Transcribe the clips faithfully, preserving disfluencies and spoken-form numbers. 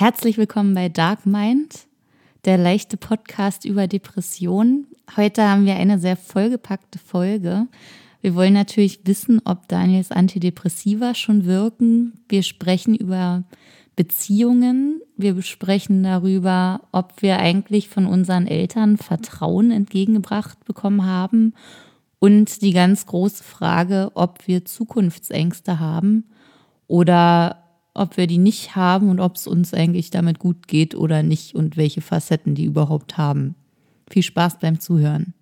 Herzlich willkommen bei Dark Mind, der leichte Podcast über Depressionen. Heute haben wir eine sehr vollgepackte Folge. Wir wollen natürlich wissen, ob Daniels Antidepressiva schon wirken. Wir sprechen über Beziehungen. Wir besprechen darüber, ob wir eigentlich von unseren Eltern Vertrauen entgegengebracht bekommen haben. Und die ganz große Frage, ob wir Zukunftsängste haben oder ob wir die nicht haben und ob es uns eigentlich damit gut geht oder nicht und welche Facetten die überhaupt haben. Viel Spaß beim Zuhören.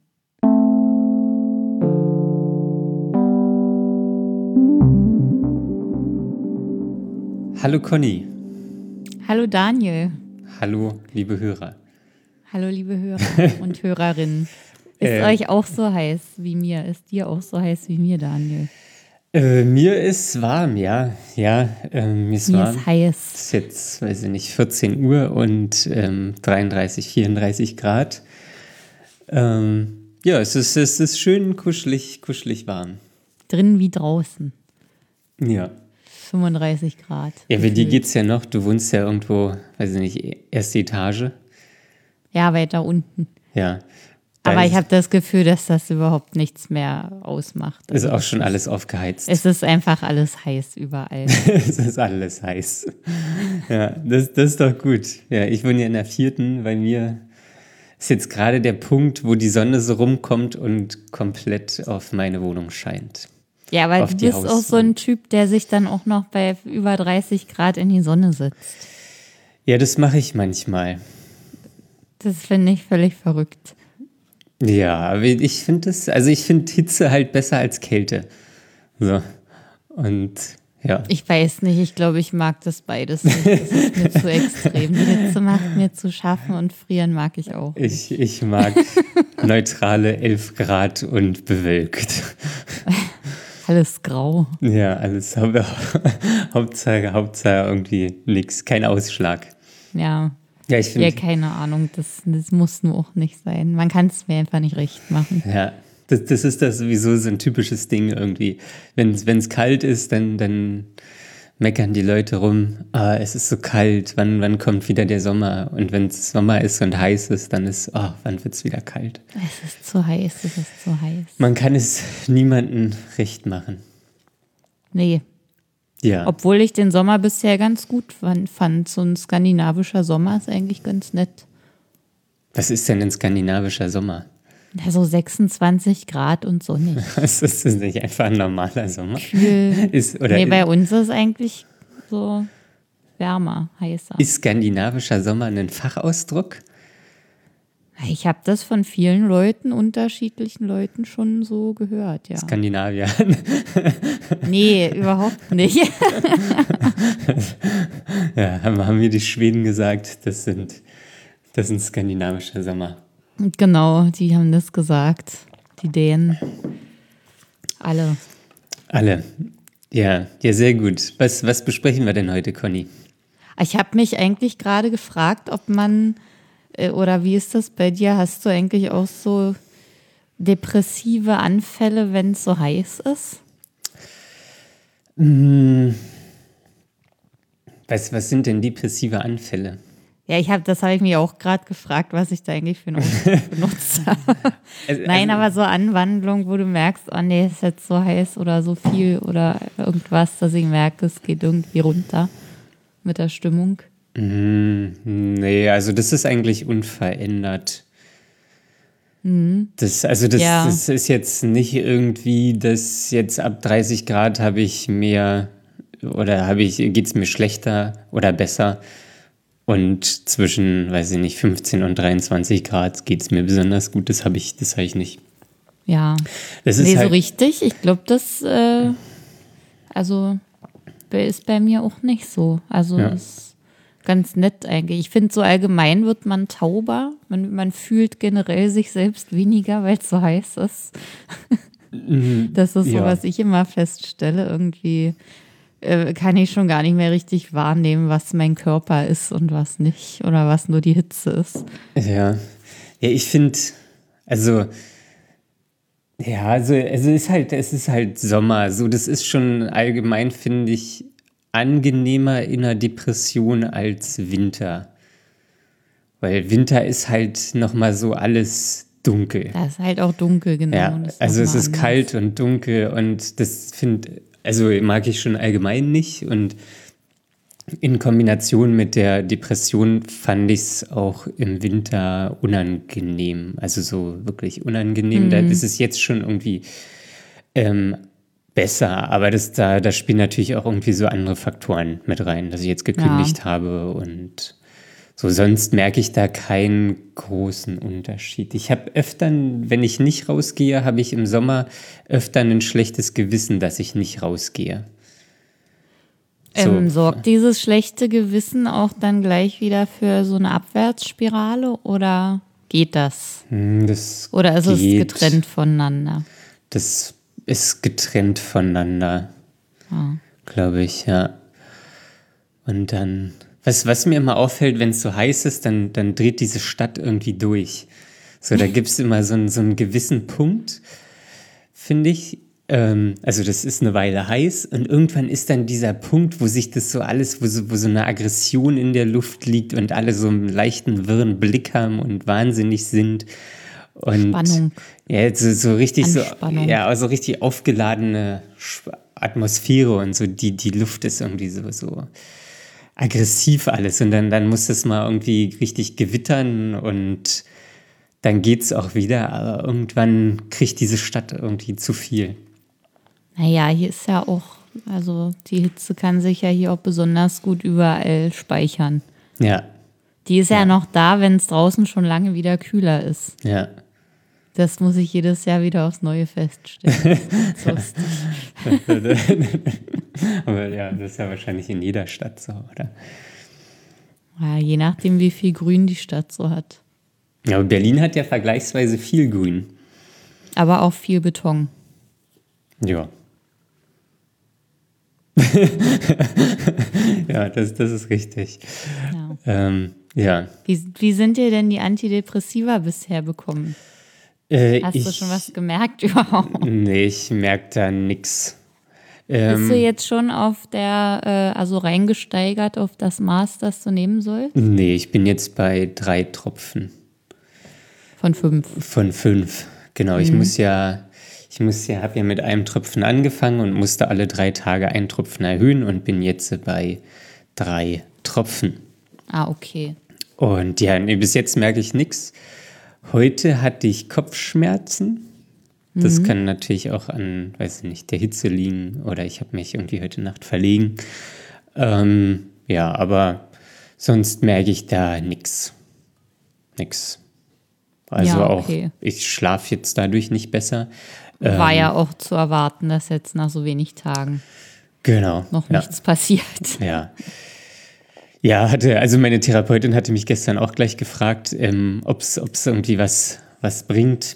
Hallo Conny. Hallo Daniel. Hallo liebe Hörer. Hallo liebe Hörer und Hörerinnen. Ist äh, euch auch so heiß wie mir? Ist dir auch so heiß wie mir, Daniel? Äh, mir ist warm, ja. Ja, äh, mir ist mir warm. Mir ist heiß. Es ist jetzt, weiß ich nicht, vierzehn Uhr und ähm, dreiunddreißig, vierunddreißig Grad. Ähm, ja, es ist, es ist schön kuschelig, kuschelig warm. Drinnen wie draußen. Ja. fünfunddreißig Grad. Ja, für die geht's ja noch. Du wohnst ja irgendwo, weiß ich nicht, erste Etage. Ja, weiter unten. Ja. Aber ich habe das Gefühl, dass das überhaupt nichts mehr ausmacht. Ist auch schon alles aufgeheizt. Es ist einfach alles heiß überall. Es ist alles heiß. Ja, das, das ist doch gut. Ja, ich wohne ja in der vierten. Bei mir ist jetzt gerade der Punkt, wo die Sonne so rumkommt und komplett auf meine Wohnung scheint. Ja, aber du bist auch so ein Typ, der sich dann auch noch bei über dreißig Grad in die Sonne sitzt. Ja, das mache ich manchmal. Das finde ich völlig verrückt. Ja, aber ich finde das, also ich finde Hitze halt besser als Kälte. So. Und ja. Ich weiß nicht, ich glaube, ich mag das beides nicht. Das ist mir zu extrem. Die Hitze macht mir zu schaffen und frieren mag ich auch. Ich, ich mag neutrale elf Grad und bewölkt. Alles grau. Ja, alles. Hauptsache, Hauptsache irgendwie nichts, kein Ausschlag. Ja. Ja, ich finde. Ja, keine Ahnung, das, das muss nur auch nicht sein. Man kann es mir einfach nicht recht machen. Ja, das, das ist das sowieso so ein typisches Ding irgendwie. Wenn es kalt ist, dann, dann meckern die Leute rum, ah, es ist so kalt, wann, wann kommt wieder der Sommer? Und wenn es Sommer ist und heiß ist, dann ist, oh, wann wird es wieder kalt? Es ist zu heiß, es ist zu heiß. Man kann es niemandem recht machen. Nee. Ja. Obwohl ich den Sommer bisher ganz gut fand. So ein skandinavischer Sommer ist eigentlich ganz nett. Was ist denn ein skandinavischer Sommer? Ja, so sechsundzwanzig Grad und sonnig. Ist das nicht einfach ein normaler Sommer? Kühl. Ist, oder nee, ist, bei uns ist es eigentlich so wärmer, heißer. Ist skandinavischer Sommer ein Fachausdruck? Ich habe das von vielen Leuten, unterschiedlichen Leuten schon so gehört, ja. Skandinavier. Nee, überhaupt nicht. Ja, haben, haben mir die Schweden gesagt, das sind, das sind skandinavische Sommer. Genau, die haben das gesagt. Die Dänen. Alle. Alle. Ja, ja, sehr gut. Was, was besprechen wir denn heute, Conny? Ich habe mich eigentlich gerade gefragt, ob man, oder wie ist das bei dir? Hast du eigentlich auch so depressive Anfälle, wenn es so heiß ist? Hm. Was, was sind denn depressive Anfälle? Ja, ich habe, das habe ich mir auch gerade gefragt, was ich da eigentlich für einen Ausdruck benutzt habe. Also, Nein, also, aber so Anwandlung, wo du merkst, oh nee, es ist jetzt so heiß oder so viel oder irgendwas, dass ich merke, es geht irgendwie runter mit der Stimmung. Mm, nee, also das ist eigentlich unverändert. Mhm. Das, also das, ja. das ist jetzt nicht irgendwie, dass jetzt ab dreißig Grad habe ich mehr oder habe ich, geht es mir schlechter oder besser. Und zwischen, weiß ich nicht, fünfzehn und dreiundzwanzig Grad geht es mir besonders gut. Das habe ich, das habe ich nicht. Ja, das ist nee, halt so richtig. Ich glaube, das äh, also ist bei mir auch nicht so. Also ja. Ist ganz nett eigentlich. Ich finde, so allgemein wird man tauber. Man, man fühlt generell sich selbst weniger, weil es so heiß ist. Das ist so, ja. Was ich immer feststelle. Irgendwie äh, kann ich schon gar nicht mehr richtig wahrnehmen, was mein Körper ist und was nicht. Oder was nur die Hitze ist. Ja, ja, ich finde, also ja, also es ist halt, es ist halt Sommer. So, das ist schon allgemein, finde ich, angenehmer in einer Depression als Winter. Weil Winter ist halt nochmal so alles dunkel. Da ist halt auch dunkel, genau. Ja, Das also es noch mal ist anders. kalt und dunkel und das finde, also mag ich schon allgemein nicht und in Kombination mit der Depression fand ich es auch im Winter unangenehm, also so wirklich unangenehm. Mhm. Da ist es jetzt schon irgendwie ähm, besser, aber das, da, da spielen natürlich auch irgendwie so andere Faktoren mit rein, dass ich jetzt gekündigt Ja. habe und so, sonst merke ich da keinen großen Unterschied. Ich habe öfter, wenn ich nicht rausgehe, habe ich im Sommer öfter ein schlechtes Gewissen, dass ich nicht rausgehe. So, Ähm, sorgt dieses schlechte Gewissen auch dann gleich wieder für so eine Abwärtsspirale oder geht das? hm, das Oder ist es geht. getrennt voneinander? Das ist getrennt voneinander, Ah. glaube ich, ja. Und dann, was, was mir immer auffällt, wenn es so heiß ist, dann, dann dreht diese Stadt irgendwie durch. So, da gibt es immer so einen, so einen gewissen Punkt, finde ich. Ähm, also das ist eine Weile heiß und irgendwann ist dann dieser Punkt, wo sich das so alles, wo so, wo so eine Aggression in der Luft liegt und alle so einen leichten, wirren Blick haben und wahnsinnig sind. Und Spannung. ja, so, so richtig so, Anspannung. ja, also richtig aufgeladene Sch- Atmosphäre und so, die, die Luft ist irgendwie so, so aggressiv alles und dann, dann muss das mal irgendwie richtig gewittern und dann geht's auch wieder, aber irgendwann kriegt diese Stadt irgendwie zu viel. Naja, hier ist ja auch, also die Hitze kann sich ja hier auch besonders gut überall speichern. Ja, Die ist ja, noch da, wenn es draußen schon lange wieder kühler ist. ja. Das muss ich jedes Jahr wieder aufs Neue feststellen. Das ist lustig. Aber ja, das ist ja wahrscheinlich in jeder Stadt so, oder? Ja, je nachdem, wie viel Grün die Stadt so hat. Ja, aber Berlin hat ja vergleichsweise viel Grün. Aber auch viel Beton. Ja. Ja, das, das ist richtig. Ja. Ähm, ja. Wie, wie sind dir denn die Antidepressiva bisher bekommen? Äh, Hast ich, du schon was gemerkt überhaupt? Nee, ich merke da nix. Bist Ähm, du jetzt schon auf der, äh, also reingesteigert auf das Maß, das du nehmen sollst? nee, ich bin jetzt bei drei Tropfen Von fünf. von fünf. Genau, ich muss ja, ich muss ja, habe ja mit einem Tropfen angefangen und musste alle drei Tage einen Tropfen erhöhen und bin jetzt bei drei Tropfen. Ah, okay. Und ja, nee, bis jetzt merke ich nichts. Heute hatte ich Kopfschmerzen. Das kann natürlich auch an, weiß ich nicht, der Hitze liegen oder ich habe mich irgendwie heute Nacht verlegen. Ähm, ja, aber sonst merke ich da nichts. Nix. Also Ja, auch, okay. ich schlafe jetzt dadurch nicht besser. War Ähm, ja auch zu erwarten, dass jetzt nach so wenig Tagen Genau. noch ja. nichts passiert. Ja. Ja, hatte, also meine Therapeutin hatte mich gestern auch gleich gefragt, ähm, ob es irgendwie was, was bringt.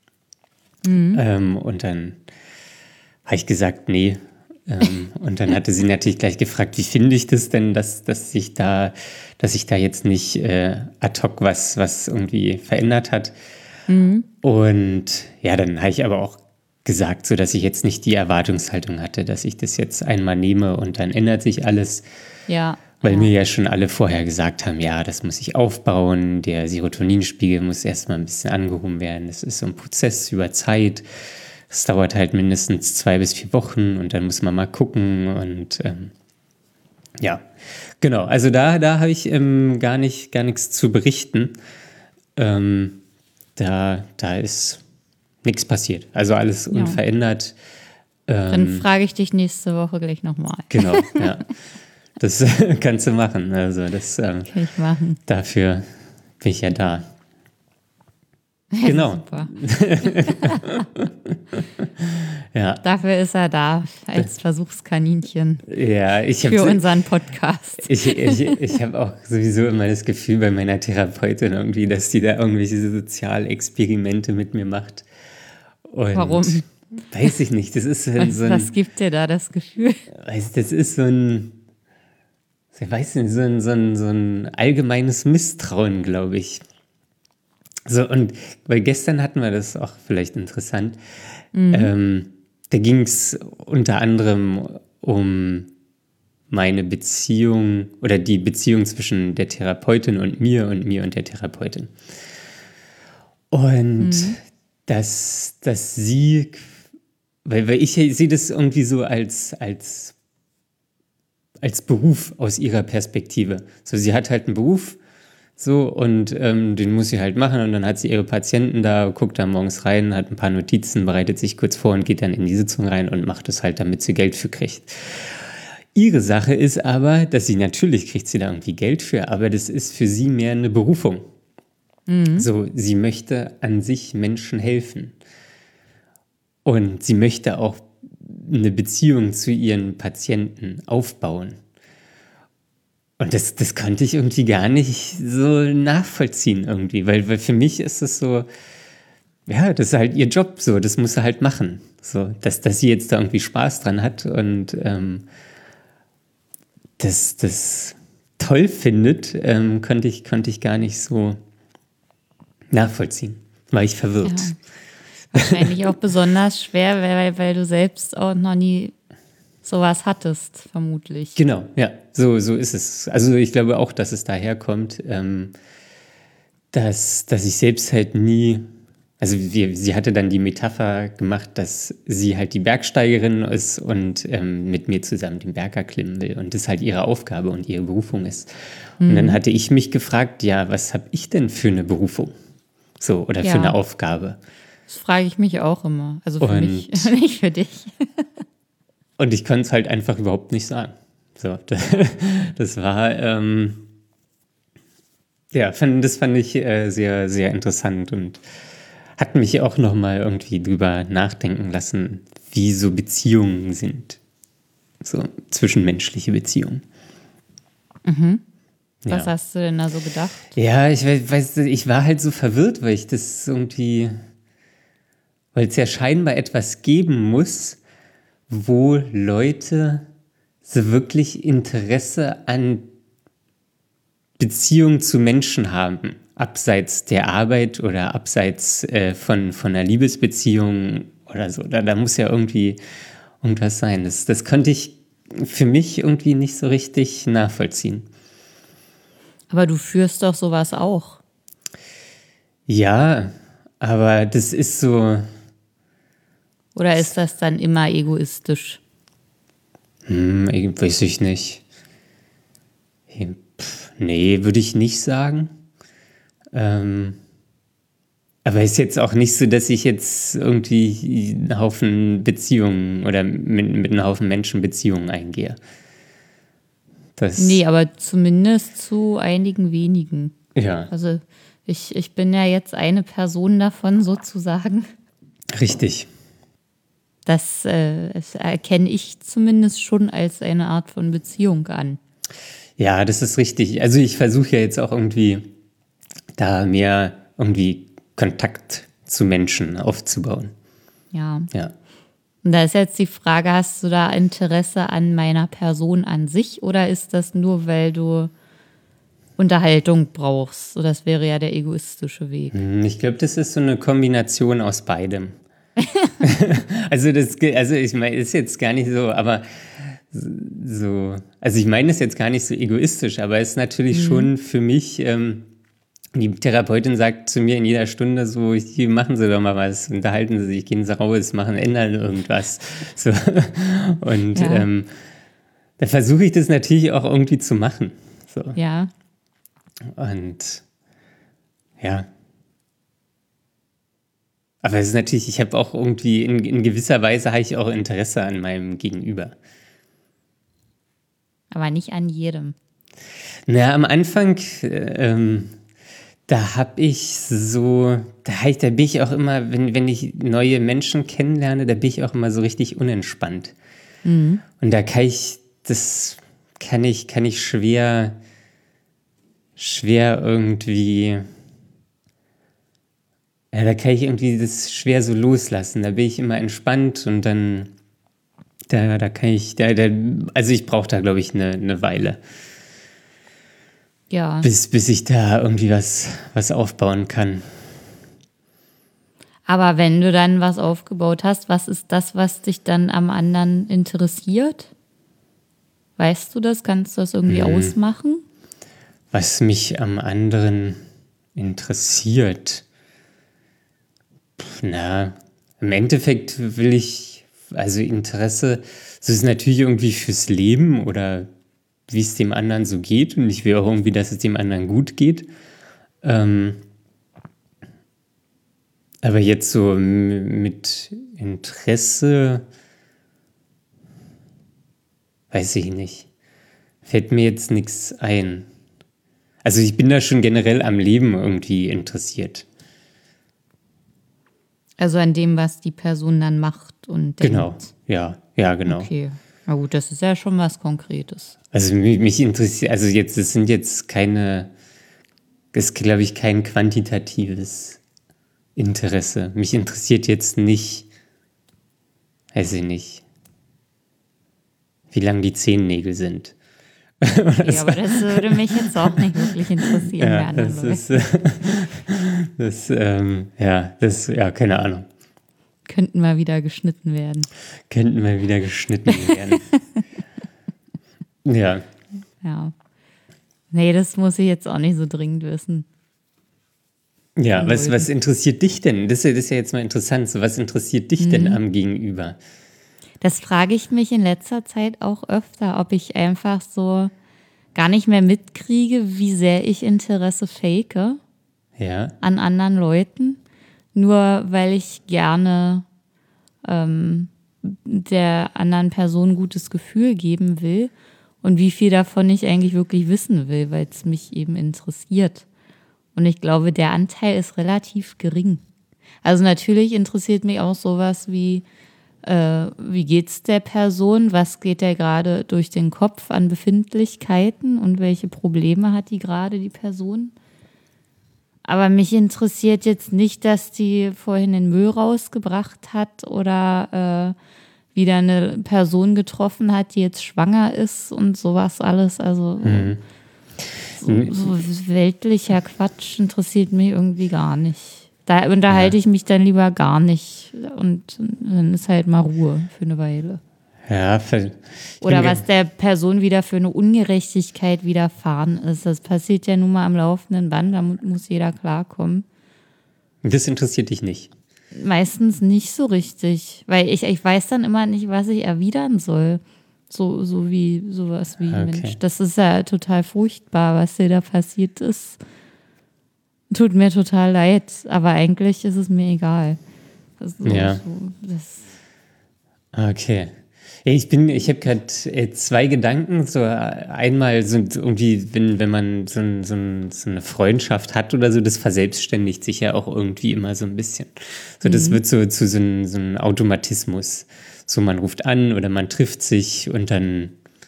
Ähm, und dann habe ich gesagt, nee. Ähm, und dann hatte sie natürlich gleich gefragt, wie finde ich das denn, dass, dass ich da, dass ich da jetzt nicht äh, ad hoc was, was irgendwie verändert hat. Und ja, dann habe ich aber auch gesagt, so dass ich jetzt nicht die Erwartungshaltung hatte, dass ich das jetzt einmal nehme und dann ändert sich alles. Ja. Weil ja. mir ja schon alle vorher gesagt haben, ja, das muss ich aufbauen, der Serotoninspiegel muss erstmal ein bisschen angehoben werden. Das ist so ein Prozess über Zeit. Es dauert halt mindestens zwei bis vier Wochen und dann muss man mal gucken und ähm, ja, genau. Also da, da habe ich ähm, gar nicht, gar nichts zu berichten. Ähm, da, da ist nichts passiert. Also alles Ja. unverändert. Dann Ähm, frage ich dich nächste Woche gleich nochmal. genau, ja. Das kannst du machen. Also das ähm, Kann ich machen. dafür bin ich ja da. Ja, Genau. Super. Ja, Dafür ist er da, als Versuchskaninchen ja ich für habe unseren Podcast. ich, ich, ich hab auch sowieso immer das Gefühl bei meiner Therapeutin irgendwie, dass die da irgendwelche Sozialexperimente mit mir macht. Und Warum? Weiß ich nicht. Das ist so Was, ein, was gibt dir da das Gefühl? weiß, das ist so ein, ich weiß nicht, so ein, so ein, so ein allgemeines Misstrauen, glaube ich. So, und weil gestern hatten wir das auch vielleicht interessant. Ähm, da ging es unter anderem um meine Beziehung oder die Beziehung zwischen der Therapeutin und mir und mir und der Therapeutin. Und mhm. dass, dass sie, weil, weil ich sehe das irgendwie so als, als, als Beruf aus ihrer Perspektive. So, sie hat halt einen Beruf, so, und ähm, den muss sie halt machen und dann hat sie ihre Patienten da, guckt da morgens rein, hat ein paar Notizen, bereitet sich kurz vor und geht dann in die Sitzung rein und macht es halt, damit sie Geld für kriegt. Ihre Sache ist aber, dass sie, natürlich kriegt sie da irgendwie Geld für, aber das ist für sie mehr eine Berufung. Mhm. So, sie möchte an sich Menschen helfen. Und sie möchte auch eine Beziehung zu ihren Patienten aufbauen. Und das, das konnte ich irgendwie gar nicht so nachvollziehen irgendwie, weil, weil für mich ist es so, ja, das ist halt ihr Job so, das muss sie halt machen. So, dass, dass sie jetzt da irgendwie Spaß dran hat und ähm, das, das toll findet, ähm, konnte ich, konnte ich gar nicht so nachvollziehen. War ich verwirrt. Ja. Wahrscheinlich auch besonders schwer, weil, weil du selbst auch noch nie sowas hattest, vermutlich. Genau, ja, so, so ist es. Also ich glaube auch, dass es daher kommt, ähm, dass, dass ich selbst halt nie, also wir, sie hatte dann die Metapher gemacht, dass sie halt die Bergsteigerin ist und ähm, mit mir zusammen den Berg erklimmen will und das halt ihre Aufgabe und ihre Berufung ist. Mhm. Und dann hatte ich mich gefragt, ja, was habe ich denn für eine Berufung? So, oder ja. für eine Aufgabe? Das frage ich mich auch immer. Also für und, mich, nicht für dich. Und ich konnte es halt einfach überhaupt nicht sagen. So, das, das war, ähm, ja, fand, das fand ich äh, sehr, sehr interessant und hat mich auch nochmal irgendwie drüber nachdenken lassen, wie so Beziehungen sind. So zwischenmenschliche Beziehungen. Mhm. Was ja. hast du denn da so gedacht? Ja, ich weiß, ich war halt so verwirrt, weil ich das irgendwie, weil es ja scheinbar etwas geben muss, wo Leute so wirklich Interesse an Beziehungen zu Menschen haben, abseits der Arbeit oder abseits äh, von, von einer Liebesbeziehung oder so. Da, da muss ja irgendwie irgendwas sein. Das, das konnte ich für mich irgendwie nicht so richtig nachvollziehen. Aber du führst doch sowas auch. Ja, aber das ist so... Oder ist das dann immer egoistisch? Hm, weiß ich nicht. Pff, nee, würde ich nicht sagen. Ähm, aber ist jetzt auch nicht so, dass ich jetzt irgendwie einen Haufen Beziehungen oder mit, mit einem Haufen Menschen Beziehungen eingehe. Das, nee, aber zumindest zu einigen wenigen. Ja. Also ich, ich bin ja jetzt eine Person davon sozusagen. Richtig. Das, äh, das erkenne ich zumindest schon als eine Art von Beziehung an. Ja, das ist richtig. Also ich versuche ja jetzt auch irgendwie da mehr irgendwie Kontakt zu Menschen aufzubauen. Ja. Ja. Und da ist jetzt die Frage, hast du da Interesse an meiner Person an sich oder ist das nur, weil du Unterhaltung brauchst? So, das wäre ja der egoistische Weg. Ich glaube, das ist so eine Kombination aus beidem. also das, also ich meine, ist jetzt gar nicht so, aber so, also ich meine es jetzt gar nicht so egoistisch, aber es ist natürlich mhm. schon für mich, ähm, die Therapeutin sagt zu mir in jeder Stunde so, hier, machen Sie doch mal was, unterhalten Sie sich, gehen Sie raus, machen, ändern irgendwas. So. Und ja. ähm, da versuche ich das natürlich auch irgendwie zu machen. So. Ja. Und ja. Aber es ist natürlich, ich habe auch irgendwie, in, in gewisser Weise habe ich auch Interesse an meinem Gegenüber. Aber nicht an jedem. Na, am Anfang, ähm, da habe ich so, da, hab ich, da bin ich auch immer, wenn, wenn ich neue Menschen kennenlerne, da bin ich auch immer so richtig unentspannt. Mhm. Und da kann ich, das kann ich, kann ich schwer, schwer irgendwie... Ja, da kann ich irgendwie das schwer so loslassen. Da bin ich immer entspannt und dann, da, da kann ich, da, da, also ich brauche da, glaube ich, eine, eine Weile. Ja. Bis, bis ich da irgendwie was, was aufbauen kann. Aber wenn du dann was aufgebaut hast, was ist das, was dich dann am anderen interessiert? Weißt du das? Kannst du das irgendwie Mhm. ausmachen? Was mich am anderen interessiert. Pff, na, im Endeffekt will ich, also Interesse, das ist natürlich irgendwie fürs Leben oder wie es dem anderen so geht und ich will auch irgendwie, dass es dem anderen gut geht. Ähm, aber jetzt so m- mit Interesse, weiß ich nicht. Fällt mir jetzt nichts ein. Also ich bin da schon generell am Leben irgendwie interessiert. Also an dem, was die Person dann macht und denkt. Genau, ja, ja, genau. Okay. Na gut, das ist ja schon was Konkretes. Also mich, mich interessiert, also jetzt, es sind jetzt keine, das ist glaube ich kein quantitatives Interesse. Mich interessiert jetzt nicht, weiß ich nicht, wie lang die Zehennägel sind. Okay, aber das würde mich jetzt auch nicht wirklich interessieren bei Ja, anderen das Leuten. ist, äh, das, ähm, ja, das, ja, keine Ahnung. Könnten mal wieder geschnitten werden. Könnten mal wieder geschnitten werden. Ja, Ja. Nee, das muss ich jetzt auch nicht so dringend wissen. ja, Von was, Leuten. was interessiert dich denn? Das ist, ja- das ist ja jetzt mal interessant. So, was interessiert dich denn Mhm. am Gegenüber? Das frage ich mich in letzter Zeit auch öfter, ob ich einfach so gar nicht mehr mitkriege, wie sehr ich Interesse fake Ja, an anderen Leuten, nur weil ich gerne ähm, der anderen Person ein gutes Gefühl geben will und wie viel davon ich eigentlich wirklich wissen will, weil es mich eben interessiert. Und ich glaube, der Anteil ist relativ gering. Also natürlich interessiert mich auch sowas wie, äh, wie geht's der Person, was geht der gerade durch den Kopf an Befindlichkeiten und welche Probleme hat die gerade, die Person. Aber mich interessiert jetzt nicht, dass die vorhin den Müll rausgebracht hat oder äh, wieder eine Person getroffen hat, die jetzt schwanger ist und sowas alles. Also Mhm. so, so weltlicher Quatsch interessiert mich irgendwie gar nicht. Da unterhalte Ja. ich mich dann lieber gar nicht und dann ist halt mal Ruhe für eine Weile. ja. ver- ich Oder bin ge- was der Person wieder für eine Ungerechtigkeit widerfahren ist. Das passiert ja nun mal am laufenden Band, damit muss jeder klarkommen. Das interessiert dich nicht. Meistens nicht so richtig, weil ich, ich weiß dann immer nicht, was ich erwidern soll. So, so wie sowas wie, Okay. Mensch, das ist ja total furchtbar, was dir da passiert ist. Tut mir total leid, aber eigentlich ist es mir egal. Also, Ja. so, das, Okay. Ja, Ich bin, ich habe gerade äh, zwei Gedanken. So äh, einmal sind irgendwie, wenn, wenn man so, ein, so, ein, so eine Freundschaft hat oder so, das verselbstständigt sich ja auch irgendwie immer so ein bisschen. So, das wird so zu so einem so ein Automatismus. So, man ruft an oder man trifft sich und dann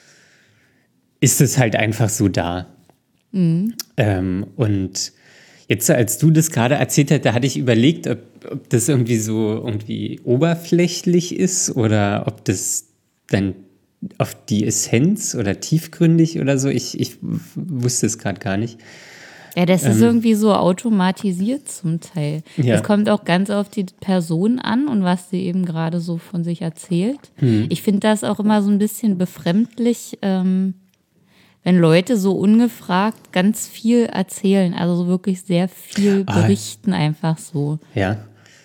ist es halt einfach so da. Ähm, und jetzt, als du das gerade erzählt hast, da hatte ich überlegt, ob, ob das irgendwie so irgendwie oberflächlich ist oder ob das dann auf die Essenz oder tiefgründig oder so. Ich, ich w- wusste es gerade gar nicht. ja, das ist irgendwie so automatisiert zum Teil. Ja. Es kommt auch ganz auf die Person an und was sie eben gerade so von sich erzählt. Ich finde das auch immer so ein bisschen befremdlich, ähm, wenn Leute so ungefragt ganz viel erzählen, also so wirklich sehr viel Ah. berichten einfach so. Ja,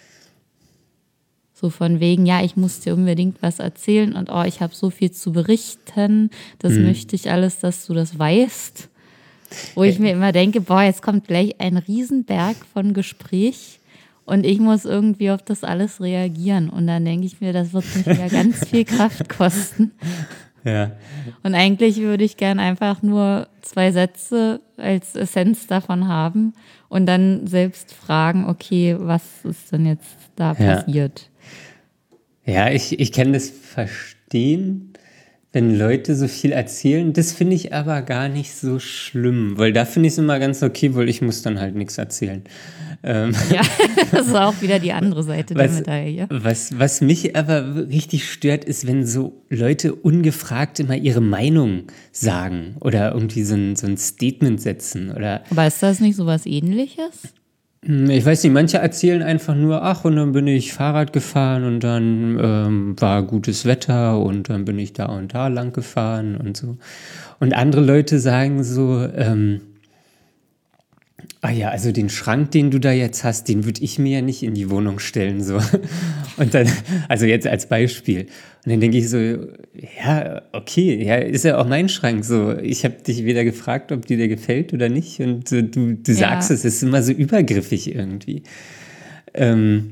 So von wegen, ja, ich muss dir unbedingt was erzählen und oh, ich habe so viel zu berichten, das möchte ich alles, dass du das weißt. Wo ich mir immer denke, boah, jetzt kommt gleich ein Riesenberg von Gespräch und ich muss irgendwie auf das alles reagieren. Und dann denke ich mir, das wird mich wieder ganz viel Kraft kosten. ja, Und eigentlich würde ich gern einfach nur zwei Sätze als Essenz davon haben und dann selbst fragen, okay, was ist denn jetzt da Ja. passiert? ja. Ich, ich kann das verstehen, wenn Leute so viel erzählen. Das finde ich aber gar nicht so schlimm, weil da finde ich es immer ganz okay, weil ich muss dann halt nichts erzählen. Ähm, Ja, das ist auch wieder die andere Seite der Was, Medaille. was, was mich aber richtig stört, ist, wenn so Leute ungefragt immer ihre Meinung sagen oder irgendwie so ein, so ein Statement setzen. Oder Aber ist das nicht sowas Ähnliches? Ich weiß nicht, manche erzählen einfach nur, ach, und dann bin ich Fahrrad gefahren und dann ähm, war gutes Wetter und dann bin ich da und da lang gefahren und so. Und andere Leute sagen so, ähm, ah ja, also den Schrank, den du da jetzt hast, den würde ich mir ja nicht in die Wohnung stellen, so. Und dann, also jetzt als Beispiel. Und dann denke ich so, ja, okay, ja, ist ja auch mein Schrank, so. Ich habe dich weder gefragt, ob dir der gefällt oder nicht. Und äh, du, du sagst Ja. es, es ist immer so übergriffig irgendwie. Ähm,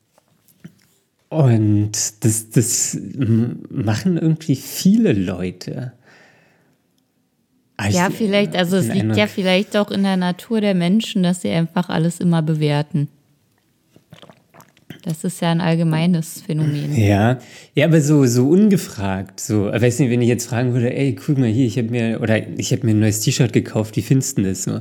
und das, das m- machen irgendwie viele Leute. Ah, ich- Ja, vielleicht, also es den liegt ja Eindruck- vielleicht auch in der Natur der Menschen, dass sie einfach alles immer bewerten. Das ist ja ein allgemeines Phänomen. Ja, ja, aber so, so ungefragt, so, ich weiß nicht, wenn ich jetzt fragen würde, ey, guck mal hier, ich habe mir, oder ich habe mir ein neues T-Shirt gekauft, wie findest du das so?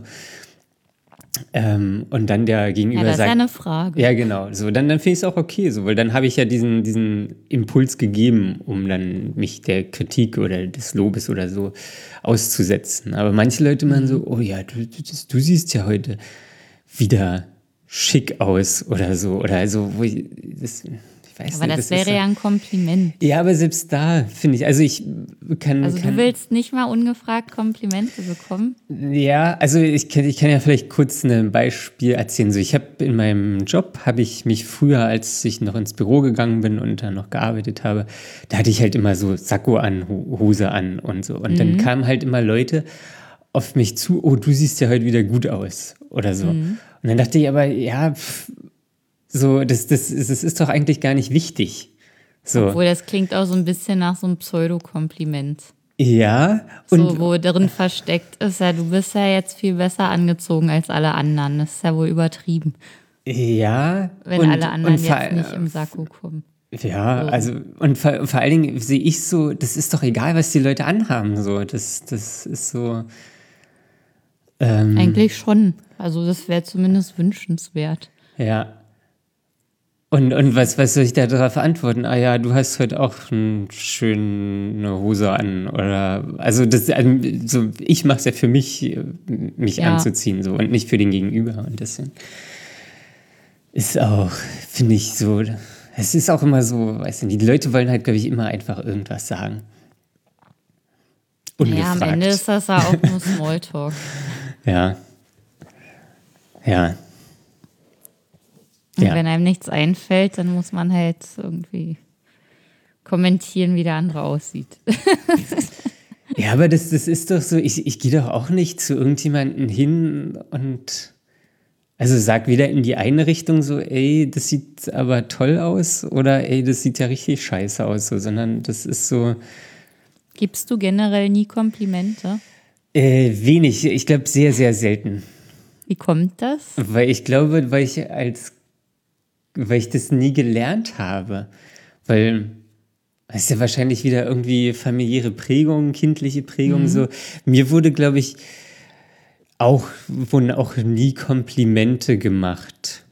Ähm, und dann der Ja, Gegenüber das ist ja sagt, eine Frage. ja, genau, so, dann, dann finde ich es auch okay, so, weil dann habe ich ja diesen, diesen Impuls gegeben, um dann mich der Kritik oder des Lobes oder so auszusetzen. Aber manche Leute meinen so, oh ja, du, du, das- du siehst ja heute wieder schick aus oder so, oder also, wo ich, das, ich weiß Aber nicht, das ist wäre so- ja ein Kompliment. ja, aber selbst da finde ich, also ich kann, Also kann du willst nicht mal ungefragt Komplimente bekommen? ja, also ich kann, ich kann ja vielleicht kurz ein Beispiel erzählen. So, ich habe in meinem Job, habe ich mich früher, als ich noch ins Büro gegangen bin und dann noch gearbeitet habe, da hatte ich halt immer so Sakko an, Ho- Hose an und so. Und dann kamen halt immer Leute auf mich zu, oh, du siehst ja heute wieder gut aus oder so. Und dann dachte ich aber, ja, pff, so, das, das, das ist doch eigentlich gar nicht wichtig. So, Obwohl das klingt auch so ein bisschen nach so einem Pseudokompliment. ja, und So, wo darin versteckt ist, ja, du bist ja jetzt viel besser angezogen als alle anderen. Das ist ja wohl übertrieben, ja, wenn und, alle anderen und vor- jetzt nicht im Sakko kommen. Ja, So. also und vor, vor allen Dingen sehe ich so, das ist doch egal, was die Leute anhaben, so. Das, das ist so. Ähm, Eigentlich schon. Also das wäre zumindest wünschenswert. ja. Und, und was, was soll ich da darauf antworten? Ah ja, du hast heute auch eine schöne Hose an. Oder also das, also, so, ich mache es ja für mich, mich Ja. anzuziehen, so und nicht für den Gegenüber. Und deswegen ist auch, finde ich, so. Es ist auch immer so, weißt du, die Leute wollen halt, glaube ich, immer einfach irgendwas sagen. Ungefragt. Ja, am Ende ist das ja auch nur Smalltalk. Ja. Ja. Und Ja. wenn einem nichts einfällt, dann muss man halt irgendwie kommentieren, wie der andere aussieht. Ja, aber das, das ist doch so, ich, ich gehe doch auch nicht zu irgendjemandem hin und also sag wieder in die eine Richtung so, ey, das sieht aber toll aus oder ey, das sieht ja richtig scheiße aus, so, sondern das ist so Gibst du generell nie Komplimente? äh, wenig, ich glaube sehr, sehr selten. Wie kommt das? Weil ich glaube, weil ich als, weil ich das nie gelernt habe. Weil es ist ja wahrscheinlich wieder irgendwie familiäre Prägung, kindliche Prägung, so. Mir wurde, glaube ich, auch, wurden auch nie Komplimente gemacht.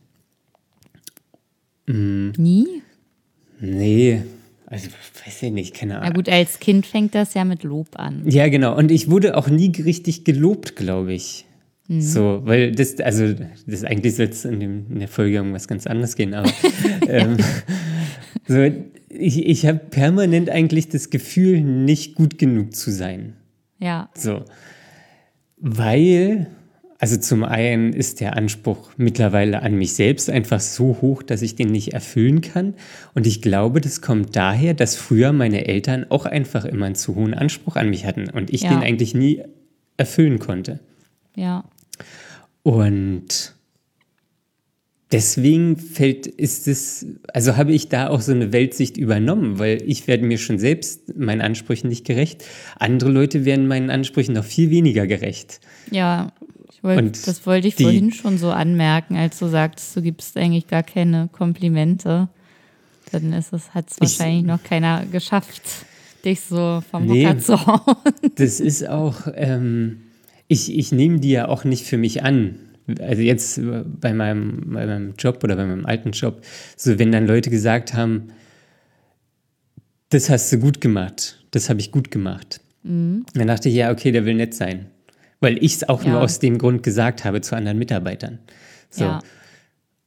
Nie? Nee, also weiß ich nicht, keine Na Ahnung. gut, als Kind fängt das ja mit Lob an. Ja, genau. Und ich wurde auch nie richtig gelobt, glaube ich. So, weil das, also, das eigentlich soll es in, dem- in der Folge um was ganz anderes gehen, aber ähm, so, ich, ich habe permanent eigentlich das Gefühl, nicht gut genug zu sein. Ja, So, weil, also zum einen ist der Anspruch mittlerweile an mich selbst einfach so hoch, dass ich den nicht erfüllen kann. Und ich glaube, das kommt daher, dass früher meine Eltern auch einfach immer einen zu hohen Anspruch an mich hatten und ich Ja. den eigentlich nie erfüllen konnte. ja. Und deswegen fällt, ist es, also habe ich da auch so eine Weltsicht übernommen, weil ich werde mir schon selbst meinen Ansprüchen nicht gerecht. Andere Leute werden meinen Ansprüchen noch viel weniger gerecht. Ja, ich wollt, Und das wollte ich die- vorhin schon so anmerken, als du sagtest, du gibst eigentlich gar keine Komplimente. Dann ist es, hat es Ich- wahrscheinlich noch keiner geschafft, dich so vom Nee. Hocker zu hauen. Das ist auch, ähm, ich, ich nehme die ja auch nicht für mich an. Also jetzt bei meinem, bei meinem Job oder bei meinem alten Job, so wenn dann Leute gesagt haben, das hast du gut gemacht, das habe ich gut gemacht. Dann dachte ich, ja, okay, der will nett sein. Weil ich es auch Ja. nur aus dem Grund gesagt habe zu anderen Mitarbeitern. So. Ja.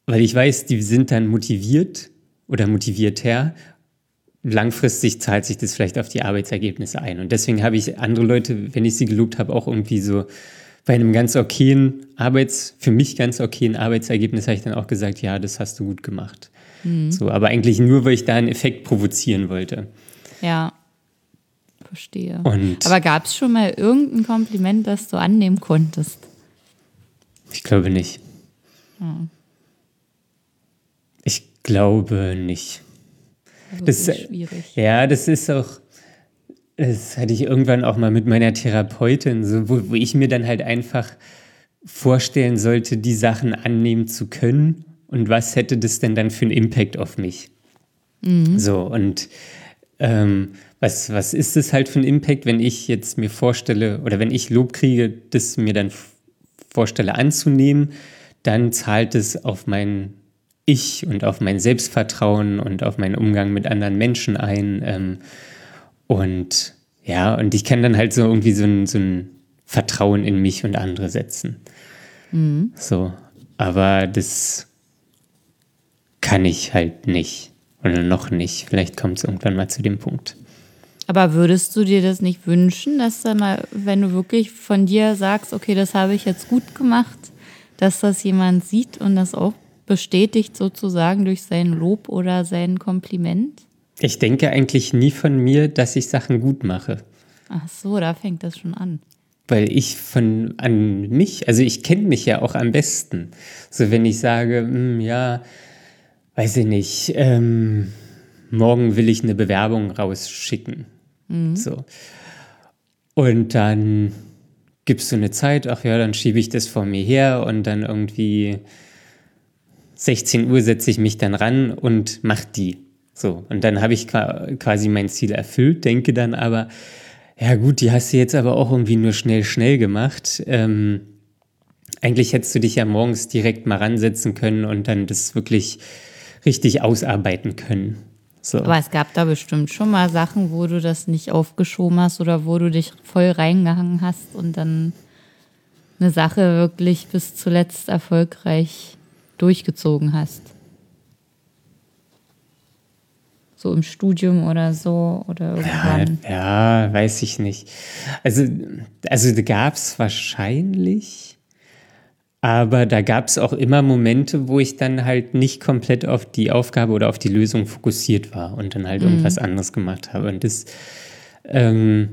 weil ich weiß, die sind dann motiviert oder motivierter. Langfristig zahlt sich das vielleicht auf die Arbeitsergebnisse ein. Und deswegen habe ich andere Leute, wenn ich sie gelobt habe, auch irgendwie so bei einem ganz okayen Arbeits, für mich ganz okayen Arbeitsergebnis habe ich dann auch gesagt, ja, das hast du gut gemacht. Mhm. So, aber eigentlich nur, weil ich da einen Effekt provozieren wollte. Ja, verstehe. Und aber gab es schon mal irgendein Kompliment, das du annehmen konntest? Ich glaube nicht. Hm. Ich glaube nicht. Also das ist schwierig. Ja, das ist auch, das hatte ich irgendwann auch mal mit meiner Therapeutin, so, wo, wo ich mir dann halt einfach vorstellen sollte, die Sachen annehmen zu können und was hätte das denn dann für einen Impact auf mich? Mhm. So, und ähm, was, was ist das halt für ein Impact, wenn ich jetzt mir vorstelle, oder wenn ich Lob kriege, das mir dann vorstelle anzunehmen, dann zahlt es auf mein Ich und auf mein Selbstvertrauen und auf meinen Umgang mit anderen Menschen ein. Ähm, und ja, und ich kann dann halt so irgendwie so ein, so ein Vertrauen in mich und andere setzen. Mhm. So, aber das kann ich halt nicht oder noch nicht. Vielleicht kommt es irgendwann mal zu dem Punkt. Aber würdest du dir das nicht wünschen, dass da mal, wenn du wirklich von dir sagst, okay, das habe ich jetzt gut gemacht, dass das jemand sieht und das auch bestätigt sozusagen durch sein Lob oder sein Kompliment? Ich denke eigentlich nie von mir, dass ich Sachen gut mache. Ach so, da fängt das schon an. Weil ich von an mich, also ich kenne mich ja auch am besten. So wenn ich sage, mh, ja, weiß ich nicht, ähm, morgen will ich eine Bewerbung rausschicken. Mhm. So. Und dann gibst du eine Zeit, ach ja, dann schiebe ich das vor mir her und dann irgendwie sechzehn Uhr setze ich mich dann ran und mach die. So. Und dann habe ich quasi mein Ziel erfüllt, denke dann aber, ja gut, die hast du jetzt aber auch irgendwie nur schnell, schnell gemacht. Ähm, eigentlich hättest du dich ja morgens direkt mal ransetzen können und dann das wirklich richtig ausarbeiten können. So. Aber es gab da bestimmt schon mal Sachen, wo du das nicht aufgeschoben hast oder wo du dich voll reingehangen hast und dann eine Sache wirklich bis zuletzt erfolgreich durchgezogen hast. So im Studium oder so oder irgendwann. Ja, ja, weiß ich nicht. Also, also da gab es wahrscheinlich, aber da gab es auch immer Momente, wo ich dann halt nicht komplett auf die Aufgabe oder auf die Lösung fokussiert war und dann halt mhm. irgendwas anderes gemacht habe. Und das ähm,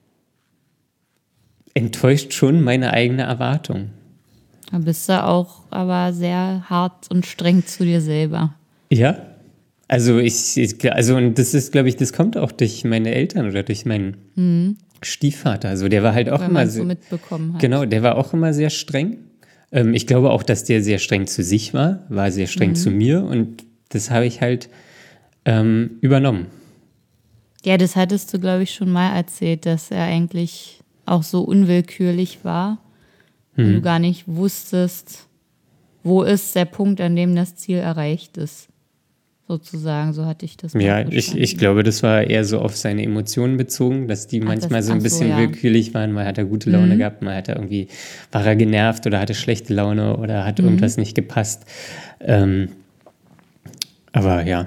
enttäuscht schon meine eigene Erwartung. Da bist du auch aber sehr hart und streng zu dir selber. Ja, also ich, ich also und das ist, glaube ich, das kommt auch durch meine Eltern oder durch meinen mhm. Stiefvater. Also der war halt auch Weil immer man so mitbekommen hat. Genau, der war auch immer sehr streng. Ähm, ich glaube auch, dass der sehr streng zu sich war, war sehr streng mhm. zu mir und das habe ich halt ähm, übernommen. Ja, das hattest du, glaube ich, schon mal erzählt, dass er eigentlich auch so unwillkürlich war mhm. und du gar nicht wusstest, wo ist der Punkt, an dem das Ziel erreicht ist. Sozusagen, so hatte ich das mal Ja, verstanden. ich, ich glaube, das war eher so auf seine Emotionen bezogen, dass die ach, manchmal das, so ein bisschen so, ja. willkürlich waren. Mal hat er gute Laune mhm. gehabt, mal hat er irgendwie, war er genervt oder hatte schlechte Laune oder hat mhm. irgendwas nicht gepasst. Ähm, aber ja.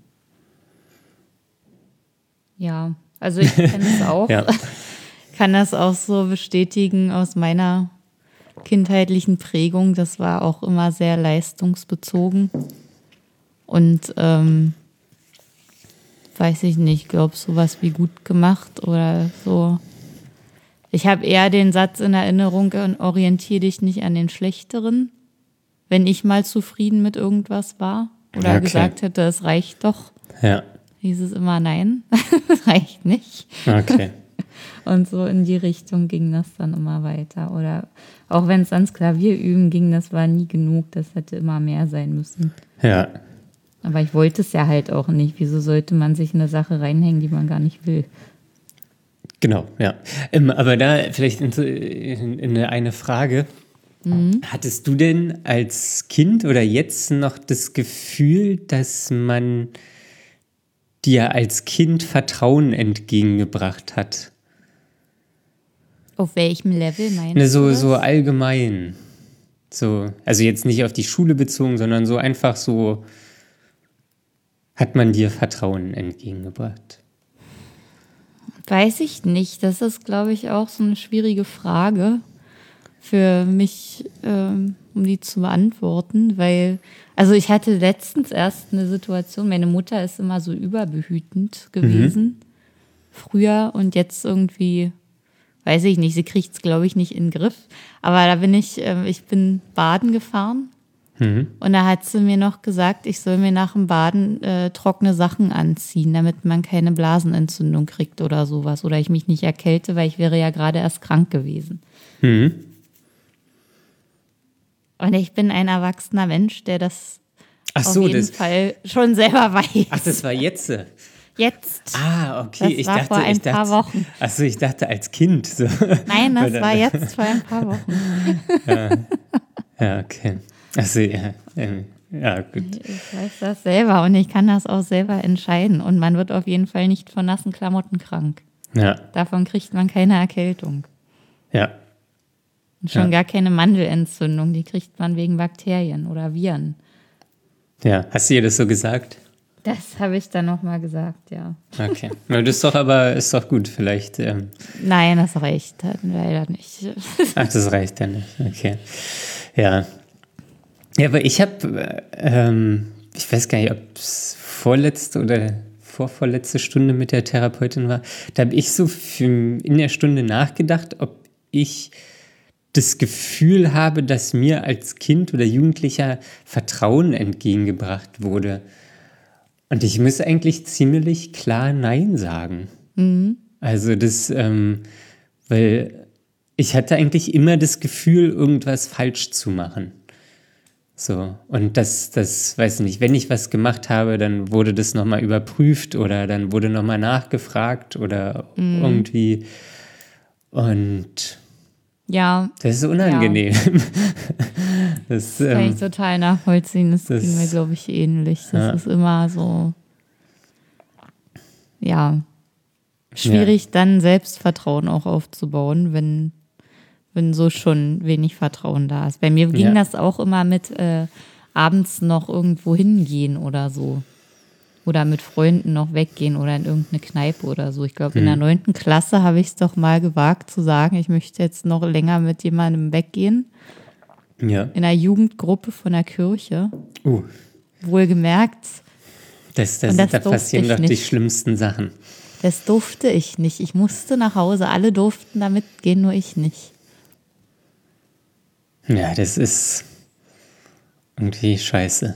Ja, also ich kenne es auch. ja. Kann das auch so bestätigen aus meiner kindheitlichen Prägung. Das war auch immer sehr leistungsbezogen. Und ähm, weiß ich nicht, glaube sowas wie gut gemacht oder so. Ich habe eher den Satz in Erinnerung, orientiere dich nicht an den Schlechteren, wenn ich mal zufrieden mit irgendwas war oder okay. gesagt hätte, es reicht doch. Ja. Hieß es immer, nein, es reicht nicht. Okay. Und so in die Richtung ging das dann immer weiter. Oder auch wenn es ans Klavierüben ging, das war nie genug, das hätte immer mehr sein müssen. Ja. Aber ich wollte es ja halt auch nicht. Wieso sollte man sich in eine Sache reinhängen, die man gar nicht will? Genau, ja. Ähm, aber da vielleicht in, in, in eine Frage. Mhm. Hattest du denn als Kind oder jetzt noch das Gefühl, dass man dir als Kind Vertrauen entgegengebracht hat? Auf welchem Level meinst ne, so, du das? So allgemein. So, also jetzt nicht auf die Schule bezogen, sondern so einfach so, hat man dir Vertrauen entgegengebracht? Weiß ich nicht. Das ist, glaube ich, auch so eine schwierige Frage für mich, ähm, um die zu beantworten, weil, also ich hatte letztens erst eine Situation, meine Mutter ist immer so überbehütend gewesen, mhm. früher und jetzt irgendwie, weiß ich nicht, sie kriegt es, glaube ich, nicht in den Griff, aber da bin ich, äh, ich bin baden gefahren mhm. und da hat sie mir noch gesagt, ich soll mir nach dem Baden äh, trockene Sachen anziehen, damit man keine Blasenentzündung kriegt oder sowas oder ich mich nicht erkälte, weil ich wäre ja gerade erst krank gewesen. Mhm. Und ich bin ein erwachsener Mensch, der das Ach so, auf jeden das, Fall schon selber weiß. Ach, das war jetzt? Jetzt. Ah, okay. Das ich war dachte, vor ein ich paar dachte, Wochen. Ach so, ich dachte als Kind. So. Nein, das war jetzt vor ein paar Wochen. Ja, ja okay. Achso, ja. Ja, gut. Ich weiß das selber und ich kann das auch selber entscheiden. Und man wird auf jeden Fall nicht von nassen Klamotten krank. Ja. Davon kriegt man keine Erkältung. Ja. Und schon ja. gar keine Mandelentzündung, die kriegt man wegen Bakterien oder Viren. Ja, hast du ihr das so gesagt? Das habe ich dann nochmal gesagt, ja. Okay. Na, das ist doch aber, ist doch gut, vielleicht. Ähm. Nein, das reicht dann leider nicht. Ach, das reicht ja nicht, okay. Ja. Ja, aber ich habe, ähm, ich weiß gar nicht, ob es vorletzte oder vorvorletzte Stunde mit der Therapeutin war, da habe ich so für, in der Stunde nachgedacht, ob ich das Gefühl habe, dass mir als Kind oder Jugendlicher Vertrauen entgegengebracht wurde. Und ich muss eigentlich ziemlich klar Nein sagen. Mhm. Also das, ähm, weil ich hatte eigentlich immer das Gefühl, irgendwas falsch zu machen. So, und das, das, weiß ich nicht, wenn ich was gemacht habe, dann wurde das nochmal überprüft oder dann wurde nochmal nachgefragt oder mhm. irgendwie. Und ja. Das ist unangenehm. Ja. Das, das kann ähm, ich total nachvollziehen. Das, das ging mir, glaube ich, ähnlich. Das ja. ist immer so, ja, schwierig, ja. dann Selbstvertrauen auch aufzubauen, wenn, wenn so schon wenig Vertrauen da ist. Bei mir ging ja. das auch immer mit äh, abends noch irgendwo hingehen oder so. Oder mit Freunden noch weggehen oder in irgendeine Kneipe oder so. Ich glaube, in der neunten Klasse habe ich es doch mal gewagt zu sagen, ich möchte jetzt noch länger mit jemandem weggehen. Ja. In einer Jugendgruppe von der Kirche. Uh. Wohlgemerkt. Das, das, das da passieren doch die schlimmsten Sachen. Das durfte ich nicht. Ich musste nach Hause. Alle durften da mitgehen, nur ich nicht. Ja, das ist irgendwie scheiße.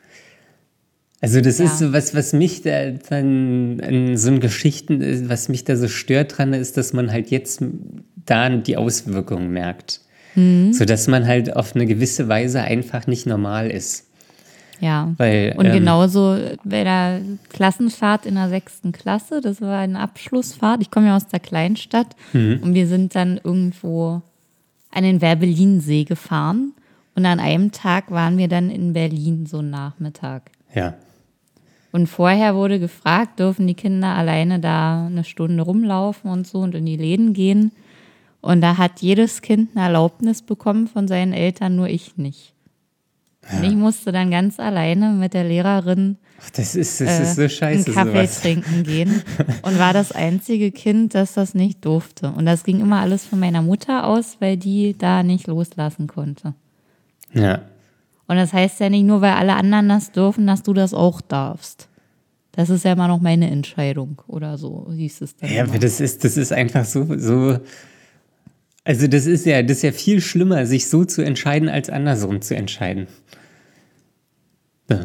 Also das ja. ist so was, was mich da dann in so Geschichten, was mich da so stört dran, ist, dass man halt jetzt da die Auswirkungen merkt. Mhm. So dass man halt auf eine gewisse Weise einfach nicht normal ist. Ja, Weil, und ähm, genauso bei der Klassenfahrt in der sechsten Klasse, das war eine Abschlussfahrt. Ich komme ja aus der Kleinstadt mhm. und wir sind dann irgendwo an den Werbellinsee gefahren und an einem Tag waren wir dann in Berlin, so Nachmittag. Ja. Und vorher wurde gefragt, dürfen die Kinder alleine da eine Stunde rumlaufen und so und in die Läden gehen. Und da hat jedes Kind eine Erlaubnis bekommen von seinen Eltern, nur ich nicht. Ja. Und ich musste dann ganz alleine mit der Lehrerin Ach, das ist, das äh, ist so scheiße, einen Kaffee sowas. trinken gehen und war das einzige Kind, das das nicht durfte. Und das ging immer alles von meiner Mutter aus, weil die da nicht loslassen konnte. Ja. Und das heißt ja nicht nur, weil alle anderen das dürfen, dass du das auch darfst. Das ist ja immer noch meine Entscheidung oder so hieß es dann. Ja, immer. aber das ist, das ist einfach so, so, also das ist ja, das ist ja viel schlimmer, sich so zu entscheiden, als andersrum zu entscheiden. Ja.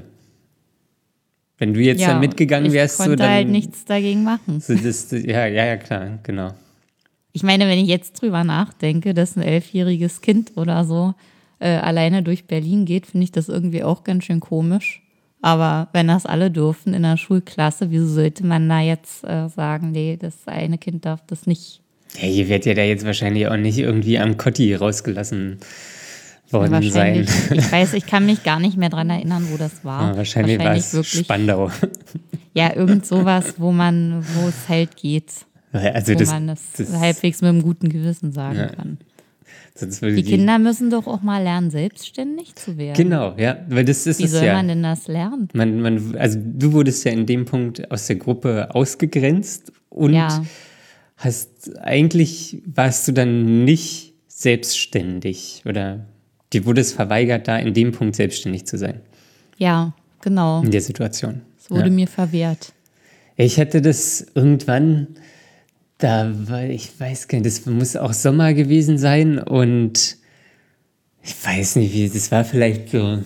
Wenn du jetzt ja, da mitgegangen wärst, ich konnte so dann halt nichts dagegen machen. So das, ja, ja, ja, klar, genau. Ich meine, wenn ich jetzt drüber nachdenke, dass ein elfjähriges Kind oder so äh, alleine durch Berlin geht, finde ich das irgendwie auch ganz schön komisch. Aber wenn das alle dürfen in der Schulklasse, wieso sollte man da jetzt äh, sagen, nee, das eine Kind darf das nicht? Ja, hier wird ja da jetzt wahrscheinlich auch nicht irgendwie am Kotti rausgelassen worden ja, sein. Ich weiß, ich kann mich gar nicht mehr dran erinnern, wo das war. Ja, wahrscheinlich, wahrscheinlich war es wirklich Spandau. Ja, irgend sowas, wo man, wo es halt geht. Also wo das, man das, das halbwegs mit einem guten Gewissen sagen ja. kann. Sonst würde die Kinder müssen doch auch mal lernen, selbstständig zu werden. Genau, ja, weil das ist Wie es soll ja. man denn das lernen? Man, man, also du wurdest ja in dem Punkt aus der Gruppe ausgegrenzt und Ja. hast eigentlich warst du dann nicht selbstständig oder dir wurde es verweigert, da in dem Punkt selbstständig zu sein, Ja, genau. in der Situation. Es wurde ja. mir verwehrt. Ich hatte das irgendwann, da war, ich weiß gar nicht, das muss auch Sommer gewesen sein und ich weiß nicht, wie, das war vielleicht so,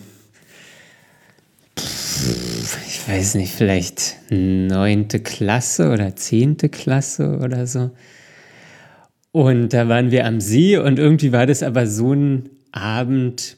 ich weiß nicht, vielleicht neunte Klasse oder zehnte Klasse oder so. Und da waren wir am See und irgendwie war das aber so ein Abend,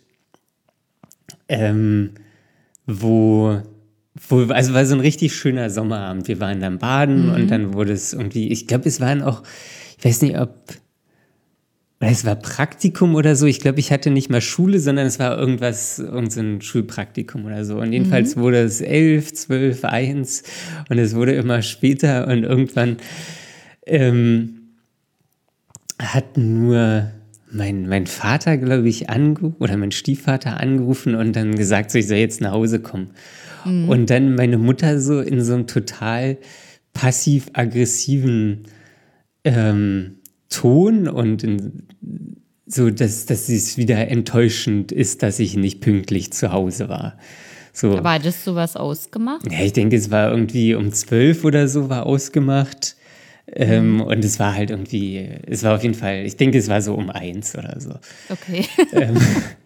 ähm, wo, wo, also war so ein richtig schöner Sommerabend. Wir waren dann baden mhm. und dann wurde es irgendwie, ich glaube, es waren auch, ich weiß nicht, ob, oder es war Praktikum oder so. Ich glaube, ich hatte nicht mal Schule, sondern es war irgendwas, irgendein Schulpraktikum oder so. Und jedenfalls mhm. wurde es elf, zwölf, eins und es wurde immer später und irgendwann ähm, hat nur mein, mein Vater, glaube ich, angerufen oder mein Stiefvater angerufen und dann gesagt, so, ich soll jetzt nach Hause kommen. Mhm. Und dann meine Mutter so in so einem total passiv-aggressiven ähm, Ton und in, so, dass, dass es wieder enttäuschend ist, dass ich nicht pünktlich zu Hause war. So. Aber hattest du was ausgemacht? Ja, ich denke, es war irgendwie um zwölf oder so war ausgemacht. Ähm, mhm. Und es war halt irgendwie, es war auf jeden Fall, ich denke, es war so um eins oder so. Okay. ähm,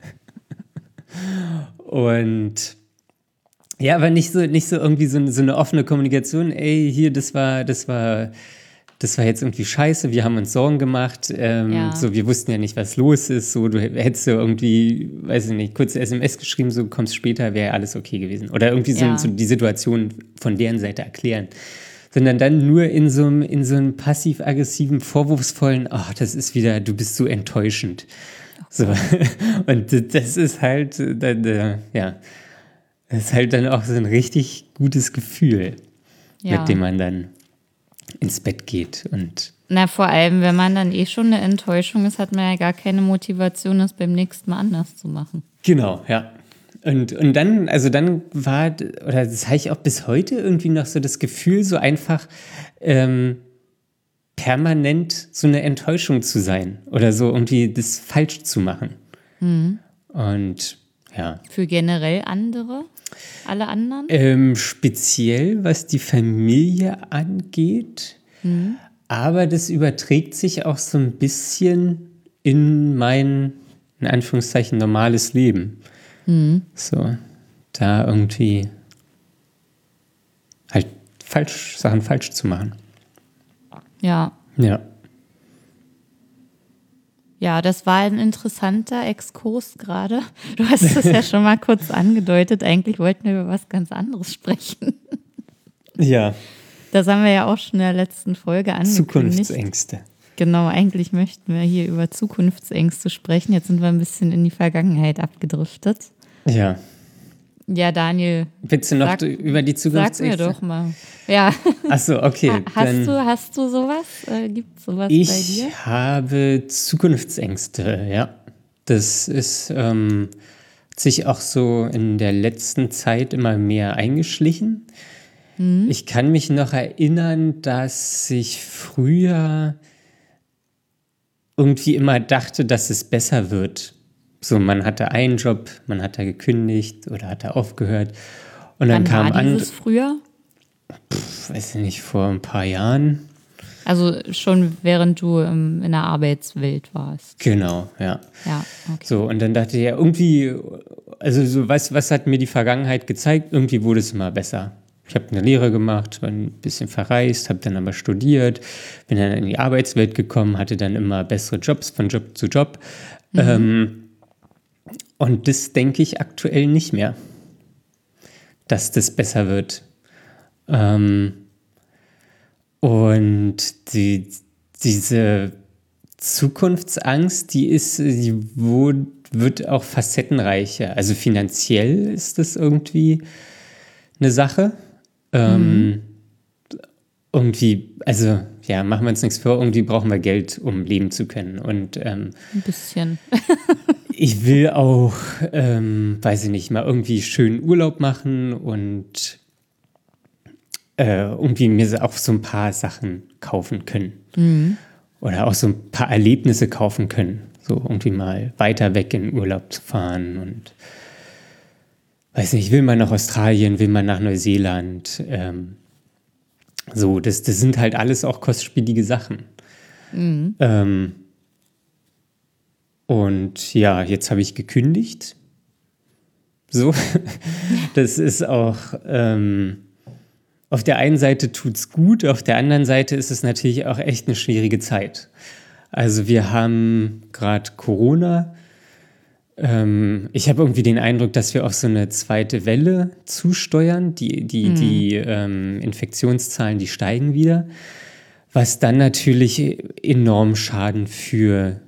und ja, aber nicht so, nicht so irgendwie so, so eine offene Kommunikation, ey, hier, das war, das war, das war jetzt irgendwie scheiße, wir haben uns Sorgen gemacht, ähm, ja. so, wir wussten ja nicht, was los ist, so, du hättest so irgendwie, weiß ich nicht, kurze S M S geschrieben, so, kommst später, wäre alles okay gewesen. Oder irgendwie so, ja. so die Situation von deren Seite erklären. Sondern dann nur in so einem, in so einem passiv-aggressiven, vorwurfsvollen, ach, oh, das ist wieder, du bist so enttäuschend. So. Und das ist halt, dann, ja, das ist halt dann auch so ein richtig gutes Gefühl, ja. mit dem man dann ins Bett geht. Und na, vor allem, wenn man dann eh schon eine Enttäuschung ist, hat man ja gar keine Motivation, das beim nächsten Mal anders zu machen. Genau, ja. Und, und dann, also dann war, oder das habe ich auch bis heute irgendwie noch so das Gefühl, so einfach ähm, permanent so eine Enttäuschung zu sein oder so irgendwie das falsch zu machen. Mhm. Und ja. Für generell andere? Alle anderen? Ähm, speziell, was die Familie angeht. Mhm. Aber das überträgt sich auch so ein bisschen in mein, in Anführungszeichen, normales Leben. Mhm. So, da irgendwie halt falsch, Sachen falsch zu machen. Ja. Ja. Ja, das war ein interessanter Exkurs gerade. Du hast es ja schon mal kurz angedeutet. Eigentlich wollten wir über was ganz anderes sprechen. Ja. Das haben wir ja auch schon in der letzten Folge angekündigt. Zukunftsängste. Genau, eigentlich möchten wir hier über Zukunftsängste sprechen. Jetzt sind wir ein bisschen in die Vergangenheit abgedriftet. Ja. Ja, Daniel. Willst du noch sag, über die Zukunftsängste? Sag mir doch mal. Ja. Ach so, okay. Ha, hast, du, hast du sowas? Äh, Gibt es sowas bei dir? Ich habe Zukunftsängste, ja. Das ist ähm, hat sich auch so in der letzten Zeit immer mehr eingeschlichen. Mhm. Ich kann mich noch erinnern, dass ich früher irgendwie immer dachte, dass es besser wird. So, man hatte einen Job, man hat da gekündigt oder hat da aufgehört. Und dann Wann kam war dieses and- früher? Pff, weiß ich nicht, vor ein paar Jahren. Also schon während du ähm, in der Arbeitswelt warst. Genau, ja. Ja, okay. So, und dann dachte ich ja, irgendwie, also so, was, was hat mir die Vergangenheit gezeigt? Irgendwie wurde es immer besser. Ich habe eine Lehre gemacht, war ein bisschen verreist, habe dann aber studiert, bin dann in die Arbeitswelt gekommen, hatte dann immer bessere Jobs von Job zu Job. Mhm. Ähm, und das denke ich aktuell nicht mehr, dass das besser wird. Ähm, und die, diese Zukunftsangst, die ist, die wird auch facettenreicher. Also finanziell ist das irgendwie eine Sache. Ähm, mhm. Irgendwie, also ja, machen wir uns nichts vor, irgendwie brauchen wir Geld, um leben zu können. Und ähm, ein bisschen. ich will auch, ähm, weiß ich nicht, mal irgendwie schön Urlaub machen und äh, irgendwie mir auch so ein paar Sachen kaufen können. Mhm. Oder auch so ein paar Erlebnisse kaufen können. So irgendwie mal weiter weg in Urlaub zu fahren und weiß nicht, will man nach Australien, will man nach Neuseeland. Ähm, so, das, das sind halt alles auch kostspielige Sachen. Mhm. Ähm, und ja, jetzt habe ich gekündigt. So, das ist auch, ähm, auf der einen Seite tut's gut, auf der anderen Seite ist es natürlich auch echt eine schwierige Zeit. Also wir haben gerade Corona. Ähm, ich habe irgendwie den Eindruck, dass wir auf so eine zweite Welle zusteuern. Die, die, Mhm. die ähm, Infektionszahlen, die steigen wieder. Was dann natürlich enorm Schaden für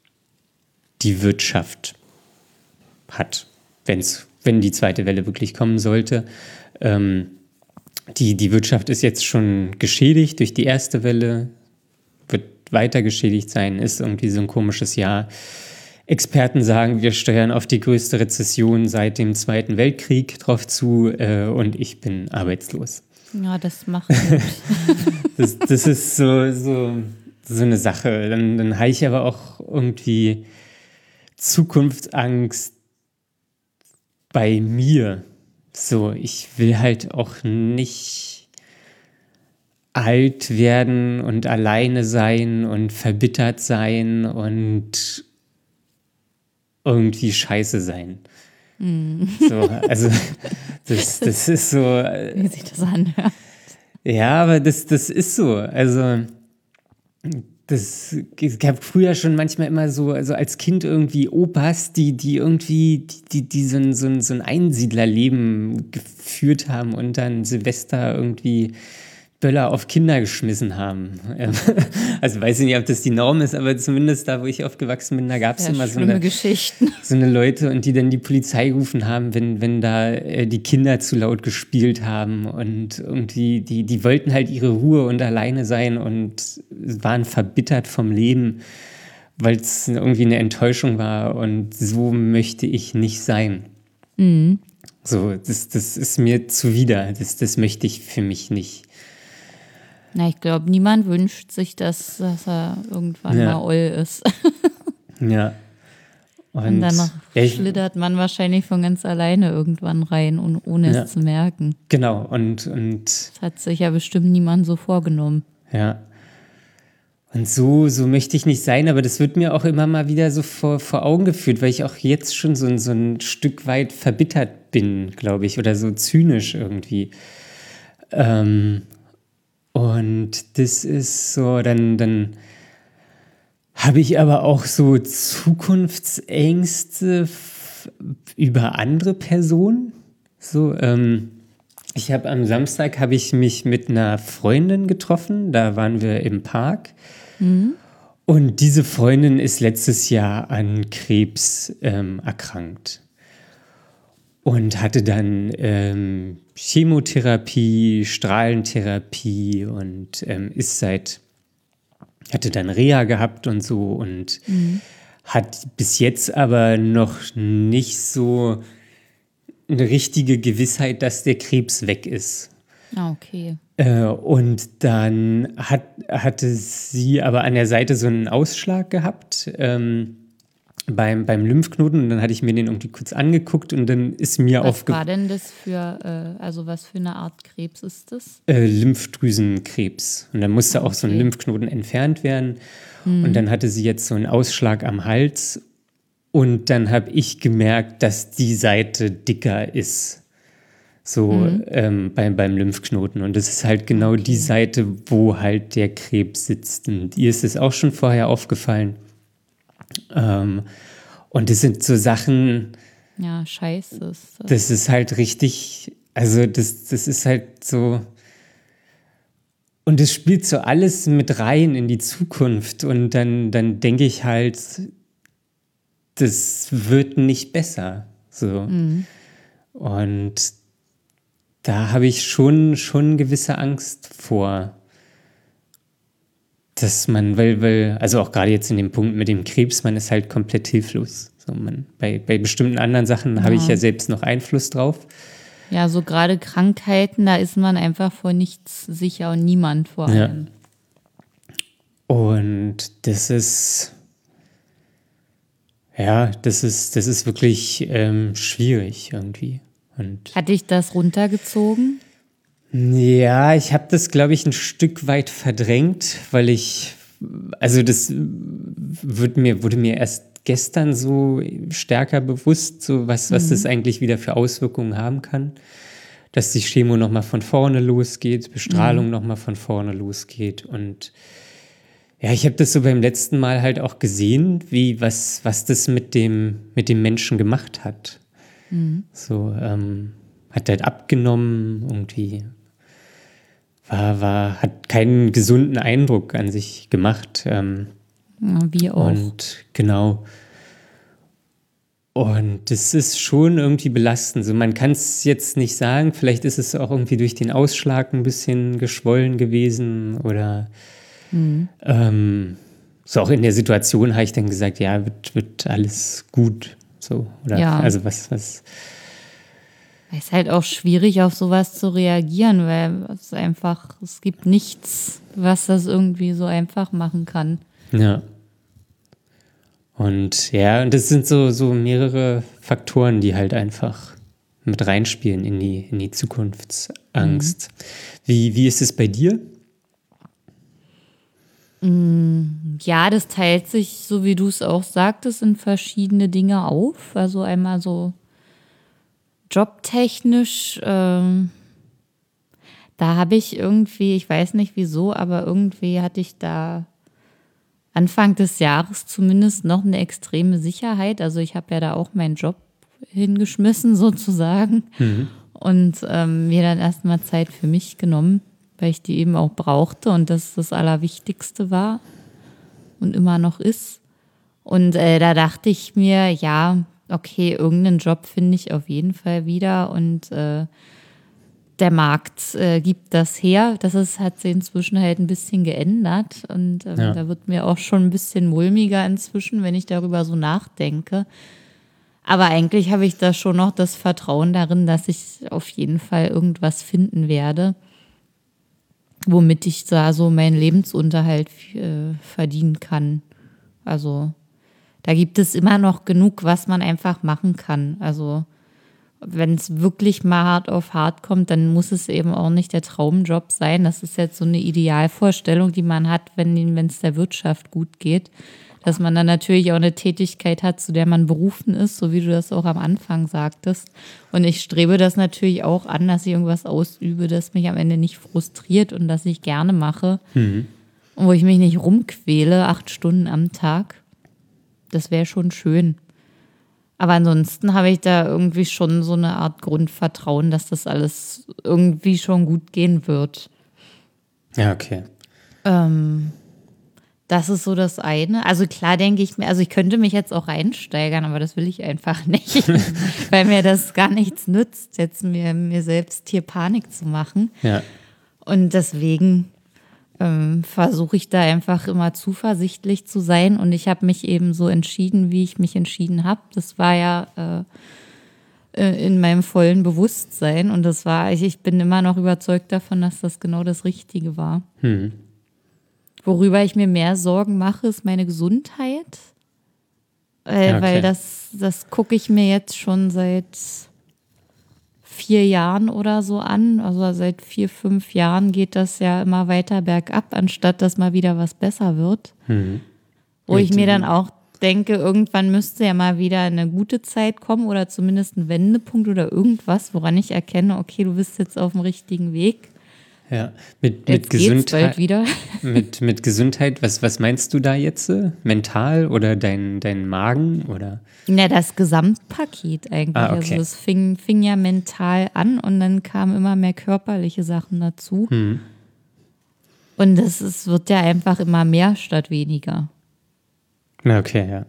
die Wirtschaft hat, wenn's, wenn die zweite Welle wirklich kommen sollte. Ähm, die, die Wirtschaft ist jetzt schon geschädigt durch die erste Welle, wird weiter geschädigt sein, ist irgendwie so ein komisches Jahr. Experten sagen, wir steuern auf die größte Rezession seit dem Zweiten Weltkrieg drauf zu äh, und ich bin arbeitslos. Ja, das macht Mut. Das, das ist so, so, so eine Sache. Dann, dann habe ich aber auch irgendwie Zukunftsangst bei mir. So, ich will halt auch nicht alt werden und alleine sein und verbittert sein und irgendwie scheiße sein. Mhm. So, also das, das ist so. Wie sich das anhört. Ja, aber das, das ist so. Also das, es gab früher schon manchmal immer so, also als Kind irgendwie Opas, die, die irgendwie, die, die, die so, ein, so, ein, so ein Einsiedlerleben geführt haben und dann Silvester irgendwie Böller auf Kinder geschmissen haben. Also weiß ich nicht, ob das die Norm ist, aber zumindest da, wo ich aufgewachsen bin, da gab es Ja, immer so schlimme eine, Geschichten. so eine Leute, und die dann die Polizei gerufen haben, wenn, wenn da äh, die Kinder zu laut gespielt haben, und irgendwie, die, die wollten halt ihre Ruhe und alleine sein und waren verbittert vom Leben, weil es irgendwie eine Enttäuschung war, und so möchte ich nicht sein. Mhm. So, das, das ist mir zuwider, das, das möchte ich für mich nicht. Na, ich glaube, niemand wünscht sich, dass, dass er irgendwann Ja. mal oll ist. Ja. Und, Und dann ja, ich, schlittert man wahrscheinlich von ganz alleine irgendwann rein, und ohne Ja. es zu merken. genau, und, und Das hat sich ja bestimmt niemand so vorgenommen. ja. Und so, so möchte ich nicht sein, aber das wird mir auch immer mal wieder so vor, vor Augen geführt, weil ich auch jetzt schon so, so ein Stück weit verbittert bin, glaube ich, oder so zynisch irgendwie. Ähm, und das ist so, dann, dann habe ich aber auch so Zukunftsängste f- über andere Personen. So, ähm, ich habe am Samstag habe ich mich mit einer Freundin getroffen. Da waren wir im Park. Mhm. Und diese Freundin ist letztes Jahr an Krebs ähm, erkrankt und hatte dann ähm, Chemotherapie, Strahlentherapie und ähm, ist seit, hatte dann Reha gehabt und so, und Mhm. hat bis jetzt aber noch nicht so eine richtige Gewissheit, dass der Krebs weg ist. Ah, okay. Äh, und dann hat, hatte sie aber an der Seite so einen Ausschlag gehabt ähm, beim, beim Lymphknoten, und dann hatte ich mir den irgendwie kurz angeguckt, und dann ist mir Was aufge... war denn das für, äh, also was für eine Art Krebs ist das? Äh, Lymphdrüsenkrebs. Und dann musste auch so ein Okay. Lymphknoten entfernt werden. Und dann hatte sie jetzt so einen Ausschlag am Hals. Und dann habe ich gemerkt, dass die Seite dicker ist. So Mhm. ähm, beim, beim Lymphknoten. Und das ist halt genau Okay. die Seite, wo halt der Krebs sitzt. Und ihr ist es auch schon vorher aufgefallen. Ähm, und das sind so Sachen, Ja, scheiße ist das. das ist halt richtig, also das, das ist halt so, und es spielt so alles mit rein in die Zukunft, und dann, dann denke ich halt, das wird nicht besser. So. Mhm. Und da habe ich schon, schon gewisse Angst vor. dass man, weil, weil, also auch gerade jetzt in dem Punkt mit dem Krebs, man ist halt komplett hilflos. So, man, bei, bei bestimmten anderen Sachen habe ich ja selbst noch Einfluss drauf. Ja, so gerade Krankheiten, da ist man einfach vor nichts sicher und niemand vor allem. Ja. Und das ist, ja, das ist, das ist wirklich ähm, schwierig irgendwie. Und hat dich das runtergezogen? Ja, ich habe das, glaube ich, ein Stück weit verdrängt, weil ich, also das wird mir, wurde mir erst gestern so stärker bewusst, so was, was mhm. das eigentlich wieder für Auswirkungen haben kann. Dass die Chemo nochmal von vorne losgeht, Bestrahlung mhm. nochmal von vorne losgeht. Und ja, ich habe das so beim letzten Mal halt auch gesehen, wie, was, was das mit dem, mit dem Menschen gemacht hat. Mhm. So, ähm, hat halt abgenommen, irgendwie. War, war, hat keinen gesunden Eindruck an sich gemacht. Ähm, ja, wie auch. Und genau. Und das ist schon irgendwie belastend. So, man kann es jetzt nicht sagen. Vielleicht ist es auch irgendwie durch den Ausschlag ein bisschen geschwollen gewesen. Oder mhm. ähm, so auch in der Situation habe ich dann gesagt, ja, wird, wird alles gut. So, oder ja. Also was, was. Es ist halt auch schwierig, auf sowas zu reagieren, weil es einfach, es gibt nichts, was das irgendwie so einfach machen kann. Ja. Und ja, und das sind so, so mehrere Faktoren, die halt einfach mit reinspielen in die, in die Zukunftsangst. Mhm. Wie, wie ist es bei dir? Ja, das teilt sich, so wie du es auch sagtest, in verschiedene Dinge auf. Also einmal so jobtechnisch, ähm, da habe ich irgendwie, ich weiß nicht wieso, aber irgendwie hatte ich da Anfang des Jahres zumindest noch eine extreme Sicherheit. Also ich habe ja da auch meinen Job hingeschmissen sozusagen mhm. und ähm, mir dann erstmal Zeit für mich genommen, weil ich die eben auch brauchte und das das Allerwichtigste war und immer noch ist. Und äh, da dachte ich mir, ja, okay, irgendeinen Job finde ich auf jeden Fall wieder und äh, der Markt äh, gibt das her. Das ist, hat sich inzwischen halt ein bisschen geändert und ähm, ja. da wird mir auch schon ein bisschen mulmiger inzwischen, wenn ich darüber so nachdenke. Aber eigentlich habe ich da schon noch das Vertrauen darin, dass ich auf jeden Fall irgendwas finden werde, womit ich da so meinen Lebensunterhalt äh, verdienen kann. Also da gibt es immer noch genug, was man einfach machen kann. Also wenn es wirklich mal hart auf hart kommt, dann muss es eben auch nicht der Traumjob sein. Das ist jetzt so eine Idealvorstellung, die man hat, wenn es der Wirtschaft gut geht. Dass man dann natürlich auch eine Tätigkeit hat, zu der man berufen ist, so wie du das auch am Anfang sagtest. Und ich strebe das natürlich auch an, dass ich irgendwas ausübe, das mich am Ende nicht frustriert und das ich gerne mache. Mhm. Und wo ich mich nicht rumquäle, acht Stunden am Tag. Das wäre schon schön. Aber ansonsten habe ich da irgendwie schon so eine Art Grundvertrauen, dass das alles irgendwie schon gut gehen wird. Ja, okay. Ähm, das ist so das eine. Also klar denke ich mir, also ich könnte mich jetzt auch reinsteigern, aber das will ich einfach nicht, weil mir das gar nichts nützt, jetzt mir, mir selbst hier Panik zu machen. Ja. Und deswegen ähm, versuche ich da einfach immer zuversichtlich zu sein. Und ich habe mich eben so entschieden, wie ich mich entschieden habe. Das war ja äh, in meinem vollen Bewusstsein. Und das war, ich, ich bin immer noch überzeugt davon, dass das genau das Richtige war. Hm. Worüber ich mir mehr Sorgen mache, ist meine Gesundheit. Äh, okay. Weil das, das gucke ich mir jetzt schon seit vier Jahren oder so an. Also seit vier, fünf Jahren geht das ja immer weiter bergab, anstatt dass mal wieder was besser wird. Mhm. Wo ich mir dann auch denke, irgendwann müsste ja mal wieder eine gute Zeit kommen oder zumindest ein Wendepunkt oder irgendwas, woran ich erkenne, okay, du bist jetzt auf dem richtigen Weg. Ja, mit, mit jetzt Gesundheit. Bald wieder. Mit, mit Gesundheit, was, was meinst du da jetzt? Mental oder dein, dein Magen? Oder? Na, das Gesamtpaket eigentlich. Ah, okay. Also es fing, fing ja mental an und dann kamen immer mehr körperliche Sachen dazu. Hm. Und es, es wird ja einfach immer mehr statt weniger. Okay, ja.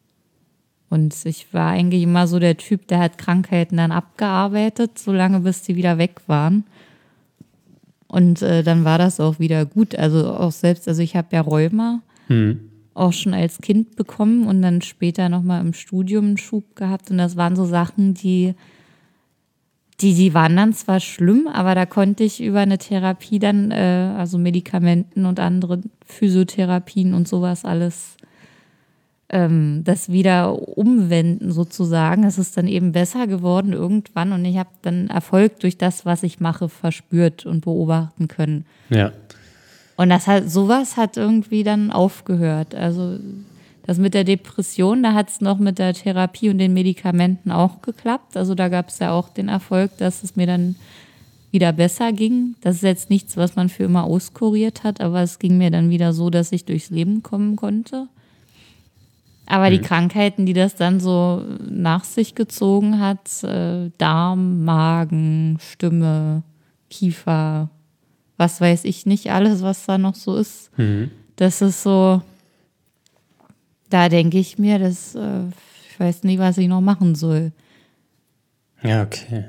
Und ich war eigentlich immer so der Typ, der hat Krankheiten dann abgearbeitet, solange bis die wieder weg waren. Und äh, dann war das auch wieder gut. Also auch selbst, also ich habe ja Rheuma Hm. auch schon als Kind bekommen und dann später nochmal im Studium einen Schub gehabt. Und das waren so Sachen, die, die, die waren dann zwar schlimm, aber da konnte ich über eine Therapie dann, äh, also Medikamenten und andere Physiotherapien und sowas alles, ähm, das wieder umwenden sozusagen. Es ist dann eben besser geworden irgendwann und ich habe dann Erfolg durch das, was ich mache, verspürt und beobachten können. Ja. Und das hat, sowas hat irgendwie dann aufgehört. Also das mit der Depression, da hat es noch mit der Therapie und den Medikamenten auch geklappt. Also da gab es ja auch den Erfolg, dass es mir dann wieder besser ging. Das ist jetzt nichts, was man für immer auskuriert hat, aber es ging mir dann wieder so, dass ich durchs Leben kommen konnte. Aber die Krankheiten, die das dann so nach sich gezogen hat, äh, Darm, Magen, Stimme, Kiefer, was weiß ich nicht, alles, was da noch so ist, Mhm. das ist so, da denke ich mir, das, äh, ich weiß nie, was ich noch machen soll. Ja, okay.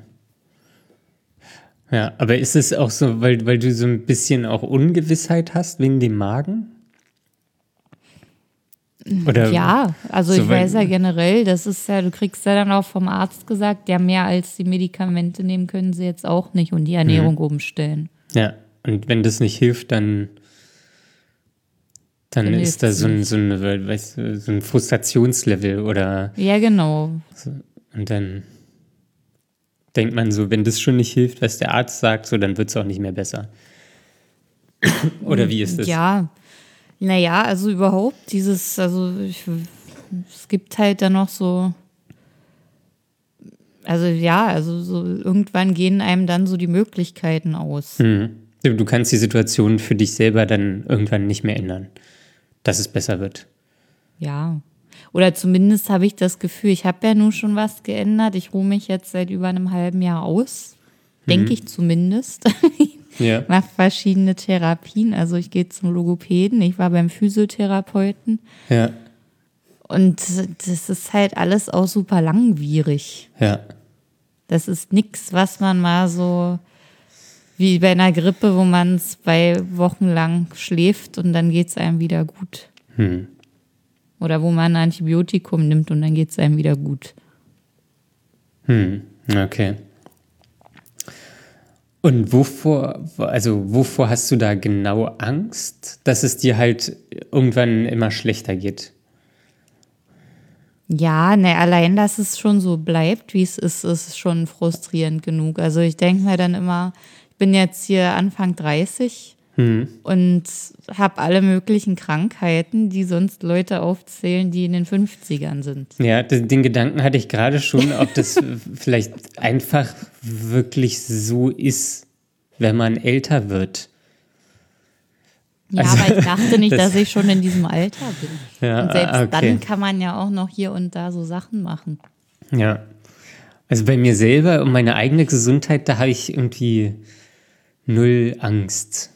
Ja, aber ist es auch so, weil, weil du so ein bisschen auch Ungewissheit hast wegen dem Magen? Oder Ja, also so, ich weil- weiß ja generell, das ist ja, du kriegst ja dann auch vom Arzt gesagt, ja, mehr als die Medikamente nehmen können sie jetzt auch nicht und die Ernährung umstellen. Ja, und wenn das nicht hilft, dann, dann Dann ist da hilft's so ein, nicht. so, ein, weißt du, so ein Frustrationslevel oder Ja, genau. so. Und dann denkt man so, wenn das schon nicht hilft, was der Arzt sagt, so, dann wird es auch nicht mehr besser. Oder wie ist das? Ja, naja, also überhaupt dieses, also ich, es gibt halt dann noch so, also ja, also so irgendwann gehen einem dann so die Möglichkeiten aus. Mhm. Du du kannst die Situation für dich selber dann irgendwann nicht mehr ändern, dass es besser wird. Ja. Oder zumindest habe ich das Gefühl, ich habe ja nun schon was geändert. Ich ruhe mich jetzt seit über einem halben Jahr aus. Denke ich zumindest. Ja. Mache verschiedene Therapien. Also ich gehe zum Logopäden, ich war beim Physiotherapeuten. Ja. Und das ist halt alles auch super langwierig. Ja. Das ist nichts, was man mal so wie bei einer Grippe, wo man zwei Wochen lang schläft und dann geht es einem wieder gut. Hm. Oder wo man ein Antibiotikum nimmt und dann geht es einem wieder gut. Hm. Okay. Und wovor, also wovor hast du da genau Angst, dass es dir halt irgendwann immer schlechter geht? Ja, ne, allein, dass es schon so bleibt, wie es ist, ist schon frustrierend genug. Also ich denke mir dann immer, ich bin jetzt hier Anfang dreißig Hm. und habe alle möglichen Krankheiten, die sonst Leute aufzählen, die in den fünfzigern sind. Ja, den, den Gedanken hatte ich gerade schon, ob das vielleicht einfach wirklich so ist, wenn man älter wird. Ja, Also, aber ich dachte nicht, das- dass ich schon in diesem Alter bin. Ja, Und selbst okay. dann kann man ja auch noch hier und da so Sachen machen. Ja. Also bei mir selber und meine eigene Gesundheit, da habe ich irgendwie null Angst.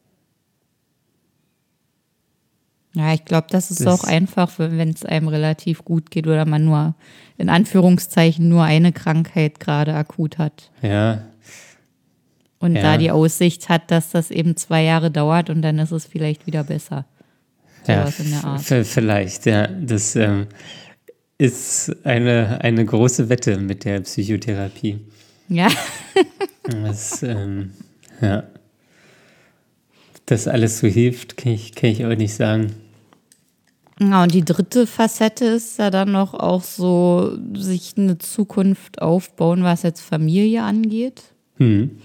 Ja, ich glaube, das ist Das- auch einfach, wenn es einem relativ gut geht oder man nur, in Anführungszeichen, nur eine Krankheit gerade akut hat. Ja, Und Ja. da die Aussicht hat, dass das eben zwei Jahre dauert und dann ist es vielleicht wieder besser. ja, Sowas in der Art. v- vielleicht, ja. Das ähm, ist eine, eine große Wette mit der Psychotherapie. Ja, Das, ähm, ja. Das alles so hilft, kann ich, kann ich auch nicht sagen. ja, und die dritte Facette ist ja dann noch auch so, sich eine Zukunft aufbauen, was jetzt Familie angeht. Hm.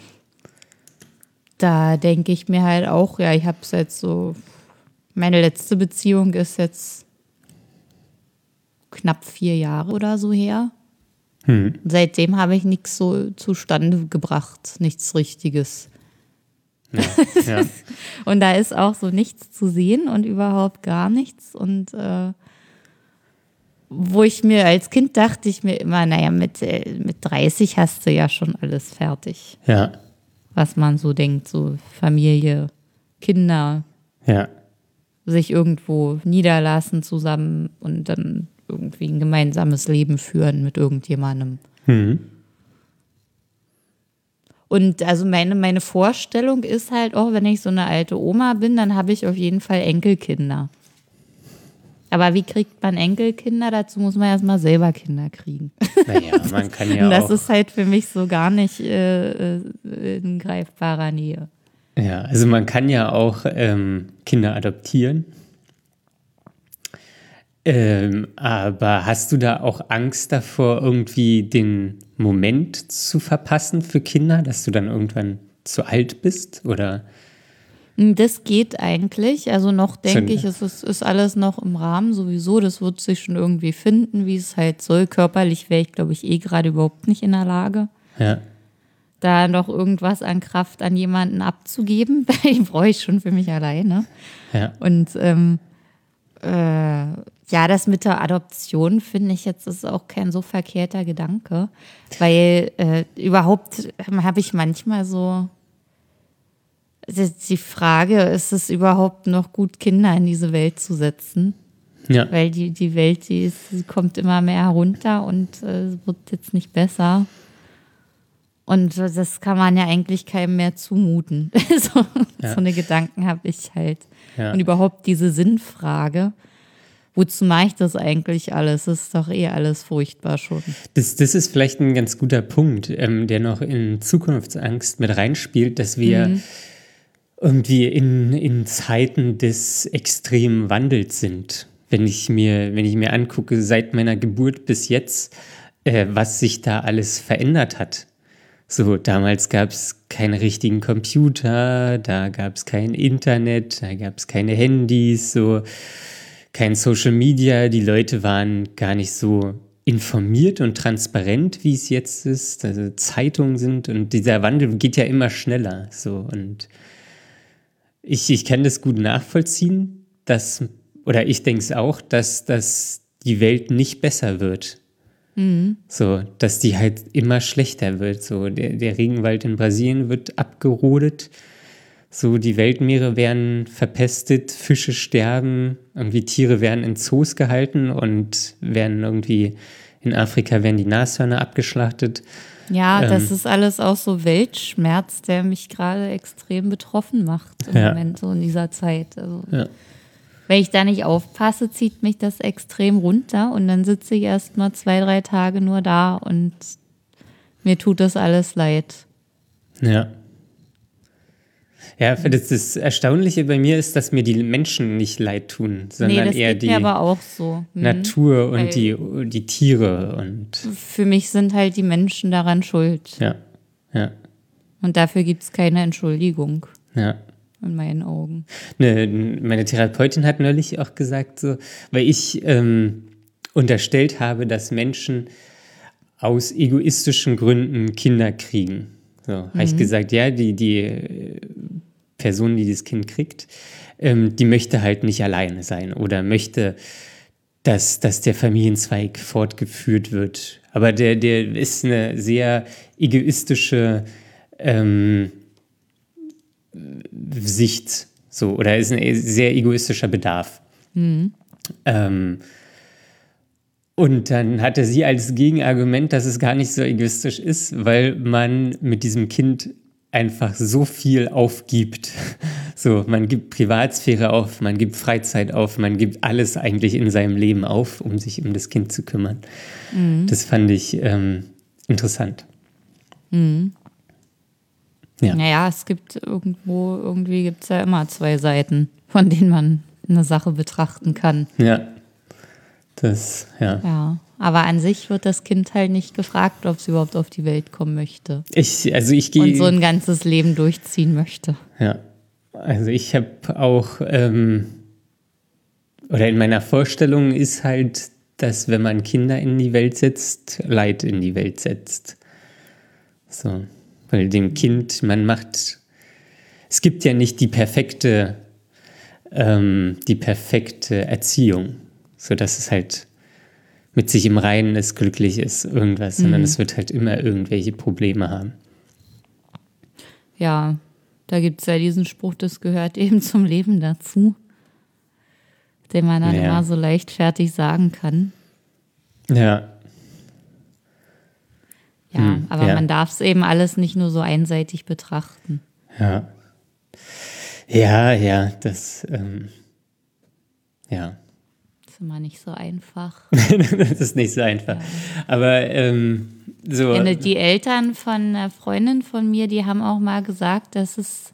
Da denke ich mir halt auch, ja, ich habe es jetzt so, meine letzte Beziehung ist jetzt knapp vier Jahre oder so her. Hm. Seitdem habe ich nichts so zustande gebracht, nichts Richtiges. Ja, ja. Und da ist auch so nichts zu sehen und überhaupt gar nichts. Und äh, wo ich mir als Kind dachte ich mir immer, naja, mit, äh, mit dreißig hast du ja schon alles fertig. ja, Was man so denkt, so Familie, Kinder, ja. sich irgendwo niederlassen zusammen und dann irgendwie ein gemeinsames Leben führen mit irgendjemandem. Hm. Und also meine, meine Vorstellung ist halt auch, wenn ich so eine alte Oma bin, dann habe ich auf jeden Fall Enkelkinder. Aber wie kriegt man Enkelkinder? Dazu muss man erstmal selber Kinder kriegen. Naja, man kann ja Und das auch. ist halt für mich so gar nicht äh, in greifbarer Nähe. Ja, also man kann ja auch ähm, Kinder adoptieren. Ähm, aber hast du da auch Angst davor, irgendwie den Moment zu verpassen für Kinder, dass du dann irgendwann zu alt bist? Oder? Das geht eigentlich. Also noch denke So- ich, es ist, ist alles noch im Rahmen sowieso. Das wird sich schon irgendwie finden, wie es halt soll. Körperlich wäre ich, glaube ich, eh gerade überhaupt nicht in der Lage, Ja, da noch irgendwas an Kraft an jemanden abzugeben. Die brauche ich schon für mich alleine. ja, Und ähm, äh, ja, das mit der Adoption finde ich jetzt ist auch kein so verkehrter Gedanke, weil äh, überhaupt habe ich manchmal so die die Frage, ist es überhaupt noch gut, Kinder in diese Welt zu setzen? ja, Weil die, die Welt, die, ist, die kommt immer mehr herunter und äh, wird jetzt nicht besser. Und das kann man ja eigentlich keinem mehr zumuten. so, Ja. so eine Gedanken habe ich halt. ja. Und überhaupt diese Sinnfrage. Wozu mache ich das eigentlich alles? Das ist doch eh alles furchtbar schon. Das, das ist vielleicht ein ganz guter Punkt, ähm, der noch in Zukunftsangst mit reinspielt, dass wir irgendwie in, in Zeiten des extremen Wandels sind. Wenn ich mir, wenn ich mir angucke, seit meiner Geburt bis jetzt, äh, was sich da alles verändert hat. So, damals gab es keine richtigen Computer, da gab es kein Internet, da gab es keine Handys, so kein Social Media. Die Leute waren gar nicht so informiert und transparent, wie es jetzt ist. Also Zeitungen sind und dieser Wandel geht ja immer schneller. So und ich, ich kann das gut nachvollziehen, dass, oder ich denke es auch, dass, dass die Welt nicht besser wird. So, dass die halt immer schlechter wird. So, der, der Regenwald in Brasilien wird abgerodet. So, die Weltmeere werden verpestet, Fische sterben, irgendwie Tiere werden in Zoos gehalten und werden irgendwie in Afrika werden die Nashörner abgeschlachtet. Ja, Ähm, das ist alles auch so Weltschmerz, der mich gerade extrem betroffen macht im Ja. Moment, so in dieser Zeit. Also, Ja. wenn ich da nicht aufpasse, zieht mich das extrem runter und dann sitze ich erst mal zwei, drei Tage nur da und mir tut das alles leid. Ja. Ja, das, das Erstaunliche bei mir ist, dass mir die Menschen nicht leid tun, Nee, sondern das eher geht die mir aber auch so. Hm. Natur Weil- und die, die Tiere und Für mich sind halt die Menschen daran schuld. ja, ja, Und dafür gibt es keine Entschuldigung ja. in meinen Augen. Ne, meine Therapeutin hat neulich auch gesagt, so, weil ich ähm, unterstellt habe, dass Menschen aus egoistischen Gründen Kinder kriegen. So, habe ich gesagt, ja, die, die äh, Person, die das Kind kriegt, ähm, die möchte halt nicht alleine sein oder möchte, dass, dass der Familienzweig fortgeführt wird. Aber der, der ist eine sehr egoistische ähm, Sicht, so, oder ist ein sehr egoistischer Bedarf. Ähm, und dann hatte sie als Gegenargument, dass es gar nicht so egoistisch ist, weil man mit diesem Kind einfach so viel aufgibt. So, man gibt Privatsphäre auf, man gibt Freizeit auf, man gibt alles eigentlich in seinem Leben auf, um sich um das Kind zu kümmern. Das fand ich ähm, interessant. Ja. Naja, es gibt irgendwo, irgendwie gibt es ja immer zwei Seiten, von denen man eine Sache betrachten kann. Ja, das, ja. Ja, aber an sich wird das Kind halt nicht gefragt, ob es überhaupt auf die Welt kommen möchte Ich, also ich und so gehe, ein ganzes Leben durchziehen möchte. ja, also ich habe auch, ähm, oder in meiner Vorstellung ist halt, dass wenn man Kinder in die Welt setzt, Leid in die Welt setzt. So, weil dem Kind, man macht, es gibt ja nicht die perfekte, ähm, die perfekte Erziehung, so dass es halt mit sich im Reinen ist, glücklich ist, irgendwas, sondern es wird halt immer irgendwelche Probleme haben. Ja, da gibt es ja diesen Spruch, das gehört eben zum Leben dazu, den man dann Ja. immer so leichtfertig sagen kann. Ja, Ja, aber ja. man darf es eben alles nicht nur so einseitig betrachten. Ja. Ja, ja, das, ähm, ja. Das ist immer nicht so einfach. Das ist nicht so einfach. Ja. Aber ähm, so. Ja, die Eltern von einer Freundin von mir, die haben auch mal gesagt, dass es,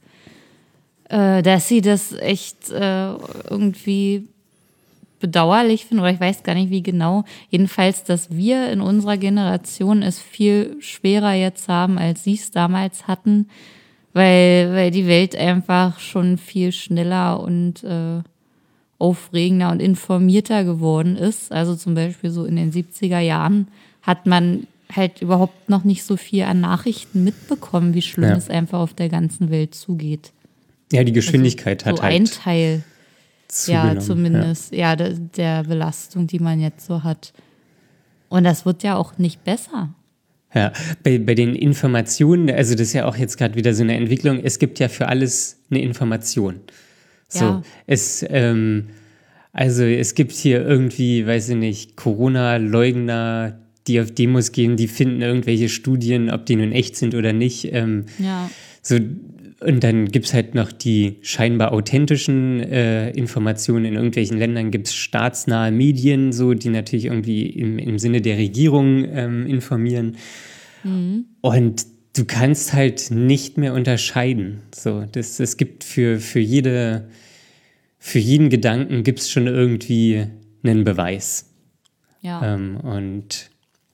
äh, dass sie das echt äh, irgendwie bedauerlich finden, oder ich weiß gar nicht wie genau. Jedenfalls, dass wir in unserer Generation es viel schwerer jetzt haben, als sie es damals hatten, weil, weil die Welt einfach schon viel schneller und äh, aufregender und informierter geworden ist. Also zum Beispiel so in den siebziger Jahren hat man halt überhaupt noch nicht so viel an Nachrichten mitbekommen, wie schlimm Ja. es einfach auf der ganzen Welt zugeht. Ja, die Geschwindigkeit Also, hat so ein halt Teil, zugenommen. ja, zumindest, ja, der, der Belastung, die man jetzt so hat. Und das wird ja auch nicht besser. Ja, bei, bei den Informationen, also das ist ja auch jetzt gerade wieder so eine Entwicklung, es gibt ja für alles eine Information. So, Ja. es, ähm, also es gibt hier irgendwie, weiß ich nicht, Corona-Leugner, die auf Demos gehen, die finden irgendwelche Studien, ob die nun echt sind oder nicht. Ähm, Ja. so, und dann gibt es halt noch die scheinbar authentischen äh, Informationen. In irgendwelchen Ländern gibt es staatsnahe Medien, so, die natürlich irgendwie im, im Sinne der Regierung ähm, informieren. Mhm. Und du kannst halt nicht mehr unterscheiden. So, das, es gibt für, für, jede, für jeden Gedanken gibt es schon irgendwie einen Beweis. Ja. Ähm, und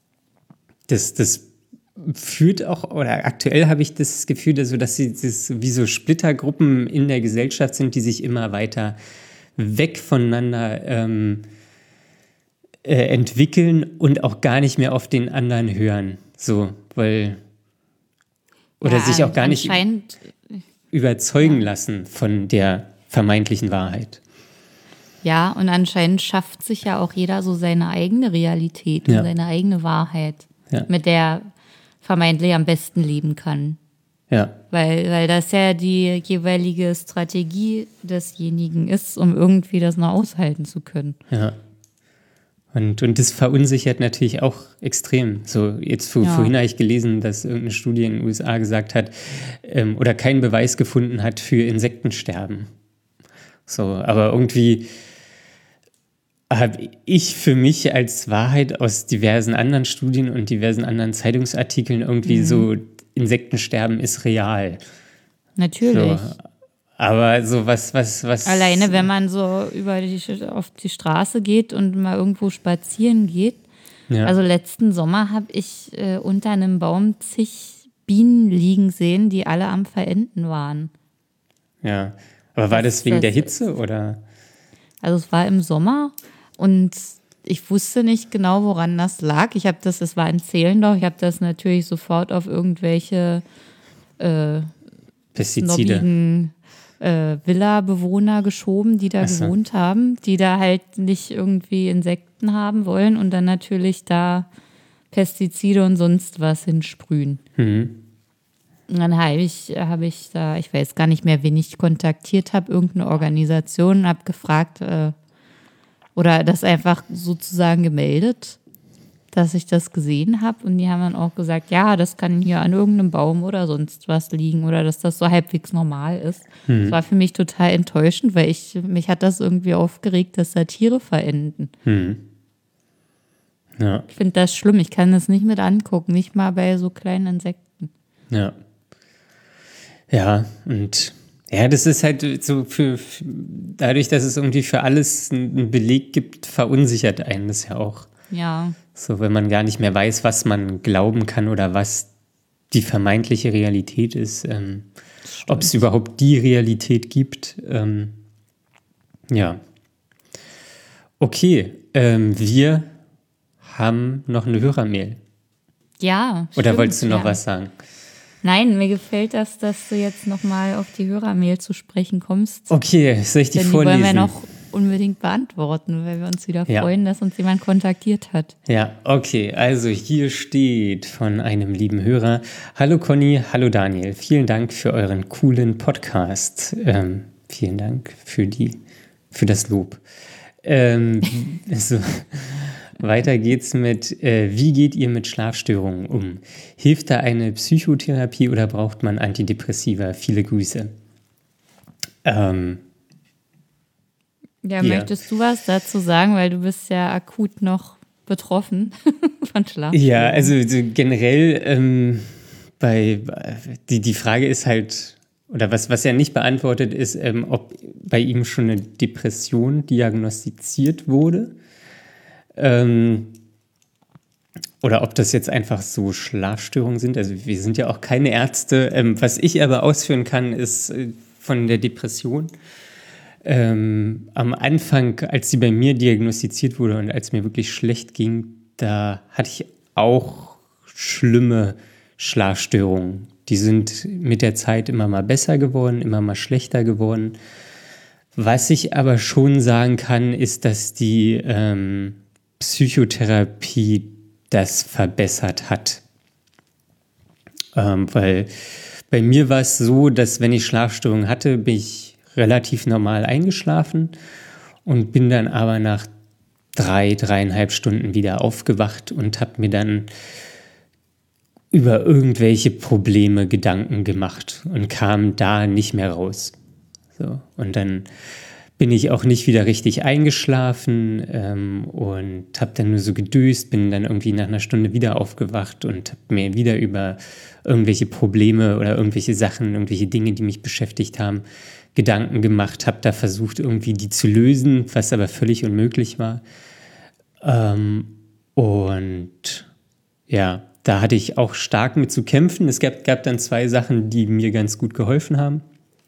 das, das führt auch, oder aktuell habe ich das Gefühl, dass, so, dass sie das wie so Splittergruppen in der Gesellschaft sind, die sich immer weiter weg voneinander ähm, äh, entwickeln und auch gar nicht mehr auf den anderen hören. So, weil oder ja, sich auch gar nicht anscheinend, überzeugen ja. lassen von der vermeintlichen Wahrheit. Ja, und anscheinend schafft sich ja auch jeder so seine eigene Realität Ja. und seine eigene Wahrheit, Ja. mit der er vermeintlich am besten leben kann. Ja, Weil, weil das ja die jeweilige Strategie desjenigen ist, um irgendwie das noch aushalten zu können. ja. Und, und das verunsichert natürlich auch extrem. So, jetzt vor, Ja. vorhin habe ich gelesen, dass irgendeine Studie in den U S A gesagt hat, ähm, oder keinen Beweis gefunden hat für Insektensterben. So, aber irgendwie habe ich für mich als Wahrheit aus diversen anderen Studien und diversen anderen Zeitungsartikeln irgendwie Mhm. so, Insektensterben ist real. Natürlich. So, aber so was, was, was. Alleine, wenn man so über die, auf die Straße geht und mal irgendwo spazieren geht. Ja. Also letzten Sommer habe ich äh, unter einem Baum zig Bienen liegen sehen, die alle am Verenden waren. Ja. Aber war Das- das wegen das- der Hitze oder? Also es war im Sommer und ich wusste nicht genau, woran das lag. Ich habe das, es war in Zehlendorf, ich habe das natürlich sofort auf irgendwelche äh, Pestizide. snobbigen äh, Villa-Bewohner geschoben, die da Ach so. gewohnt haben, die da halt nicht irgendwie Insekten haben wollen und dann natürlich da Pestizide und sonst was hinsprühen. Mhm. Und dann habe ich, habe ich da, ich weiß gar nicht mehr, wen ich kontaktiert habe, irgendeine Organisation, habe gefragt äh, oder das einfach sozusagen gemeldet, dass ich das gesehen habe. Und die haben dann auch gesagt, ja, das kann hier an irgendeinem Baum oder sonst was liegen oder dass das so halbwegs normal ist. Das war für mich total enttäuschend, weil ich, mich hat das irgendwie aufgeregt, dass da Tiere verenden. Mhm. Ja, Ich finde das schlimm, ich kann das nicht mit angucken, nicht mal bei so kleinen Insekten. ja. Ja, und ja, das ist halt so für, für dadurch, dass es irgendwie für alles einen Beleg gibt, verunsichert einen das ja auch. Ja, So, wenn man gar nicht mehr weiß, was man glauben kann oder was die vermeintliche Realität ist, ähm, ob es überhaupt die Realität gibt. Ähm, ja. Okay, ähm, wir haben noch eine Hörermail. ja. Oder stimmt, wolltest du noch ja. was sagen? Nein, mir gefällt das, dass du jetzt nochmal auf die Hörermail zu sprechen kommst. Okay, soll ich die Denn die vorlesen? wollen wir noch unbedingt beantworten, weil wir uns wieder Ja. freuen, dass uns jemand kontaktiert hat. Ja, okay, also hier steht von einem lieben Hörer: Hallo Conny, hallo Daniel, vielen Dank für euren coolen Podcast. Ähm, vielen Dank für die, für das Lob. Ähm, so, Weiter geht's mit, äh, wie geht ihr mit Schlafstörungen um? Hilft da eine Psychotherapie oder braucht man Antidepressiva? Viele Grüße. Ähm, Ja, Ja. möchtest du was dazu sagen, weil du bist ja akut noch betroffen von Schlaf. Ja, also so generell ähm, bei die, die Frage ist halt, oder was, was er nicht beantwortet ist, ähm, ob bei ihm schon eine Depression diagnostiziert wurde. Ähm, oder ob das jetzt einfach so Schlafstörungen sind. Also wir sind ja auch keine Ärzte. Ähm, was ich aber ausführen kann, ist äh, von der Depression. Ähm, am Anfang, als sie bei mir diagnostiziert wurde und als mir wirklich schlecht ging, da hatte ich auch schlimme Schlafstörungen. Die sind mit der Zeit immer mal besser geworden, immer mal schlechter geworden. Was ich aber schon sagen kann, ist, dass die ähm, Psychotherapie das verbessert hat. Ähm, weil bei mir war es so, dass wenn ich Schlafstörungen hatte, bin ich relativ normal eingeschlafen und bin dann aber nach drei, dreieinhalb Stunden wieder aufgewacht und habe mir dann über irgendwelche Probleme Gedanken gemacht und kam da nicht mehr raus. So, und dann bin ich auch nicht wieder richtig eingeschlafen ähm, und habe dann nur so gedöst, bin dann irgendwie nach einer Stunde wieder aufgewacht und habe mir wieder über irgendwelche Probleme oder irgendwelche Sachen, irgendwelche Dinge, die mich beschäftigt haben, Gedanken gemacht, habe da versucht, irgendwie die zu lösen, was aber völlig unmöglich war. Ähm, und ja, da hatte ich auch stark mit zu kämpfen. Es gab, gab dann zwei Sachen, die mir ganz gut geholfen haben.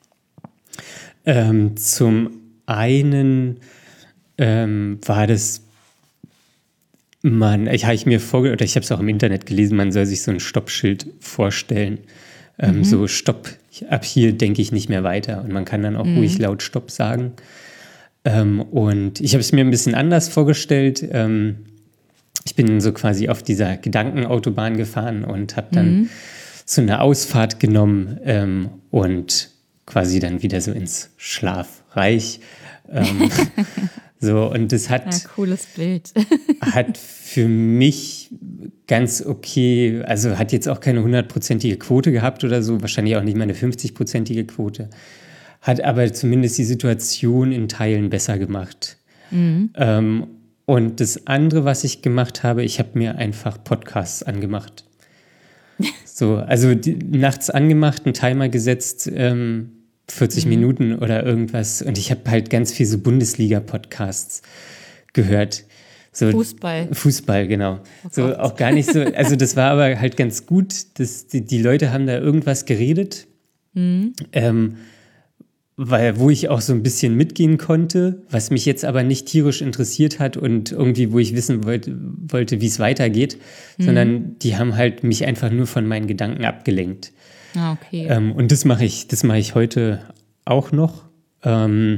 Ähm, zum einen ähm, war das, man, ich habe ich mir vorge- oder ich habe es auch im Internet gelesen, man soll sich so ein Stoppschild vorstellen. Ähm, mhm. So, Stopp, ab hier denke ich nicht mehr weiter. Und man kann dann auch mhm. ruhig laut Stopp sagen. Ähm, und ich habe es mir ein bisschen anders vorgestellt. Ähm, ich bin so quasi auf dieser Gedankenautobahn gefahren und habe dann mhm. so eine Ausfahrt genommen ähm, und quasi dann wieder so ins Schlafreich. Ähm, so, und das hat, ja, cooles Bild. hat für mich ganz okay, also hat jetzt auch keine hundertprozentige Quote gehabt oder so, wahrscheinlich auch nicht mal eine fünfzigprozentige Quote, hat aber zumindest die Situation in Teilen besser gemacht. Mhm. Ähm, und das andere, was ich gemacht habe, ich habe mir einfach Podcasts angemacht. So, also die, nachts angemacht, einen Timer gesetzt, ähm, vierzig mhm. Minuten oder irgendwas. Und ich habe halt ganz viel so Bundesliga-Podcasts gehört. So, Fußball. Fußball, genau. Oh so Gott. Auch gar nicht so, also das war aber halt ganz gut, dass die, die Leute haben da irgendwas geredet, mhm. ähm, weil, wo ich auch so ein bisschen mitgehen konnte, was mich jetzt aber nicht tierisch interessiert hat und irgendwie, wo ich wissen wollte, wollte wie es weitergeht, mhm. sondern die haben halt mich einfach nur von meinen Gedanken abgelenkt. Ah, okay. Ähm, und das mache ich, das mache ich heute auch noch. Ähm,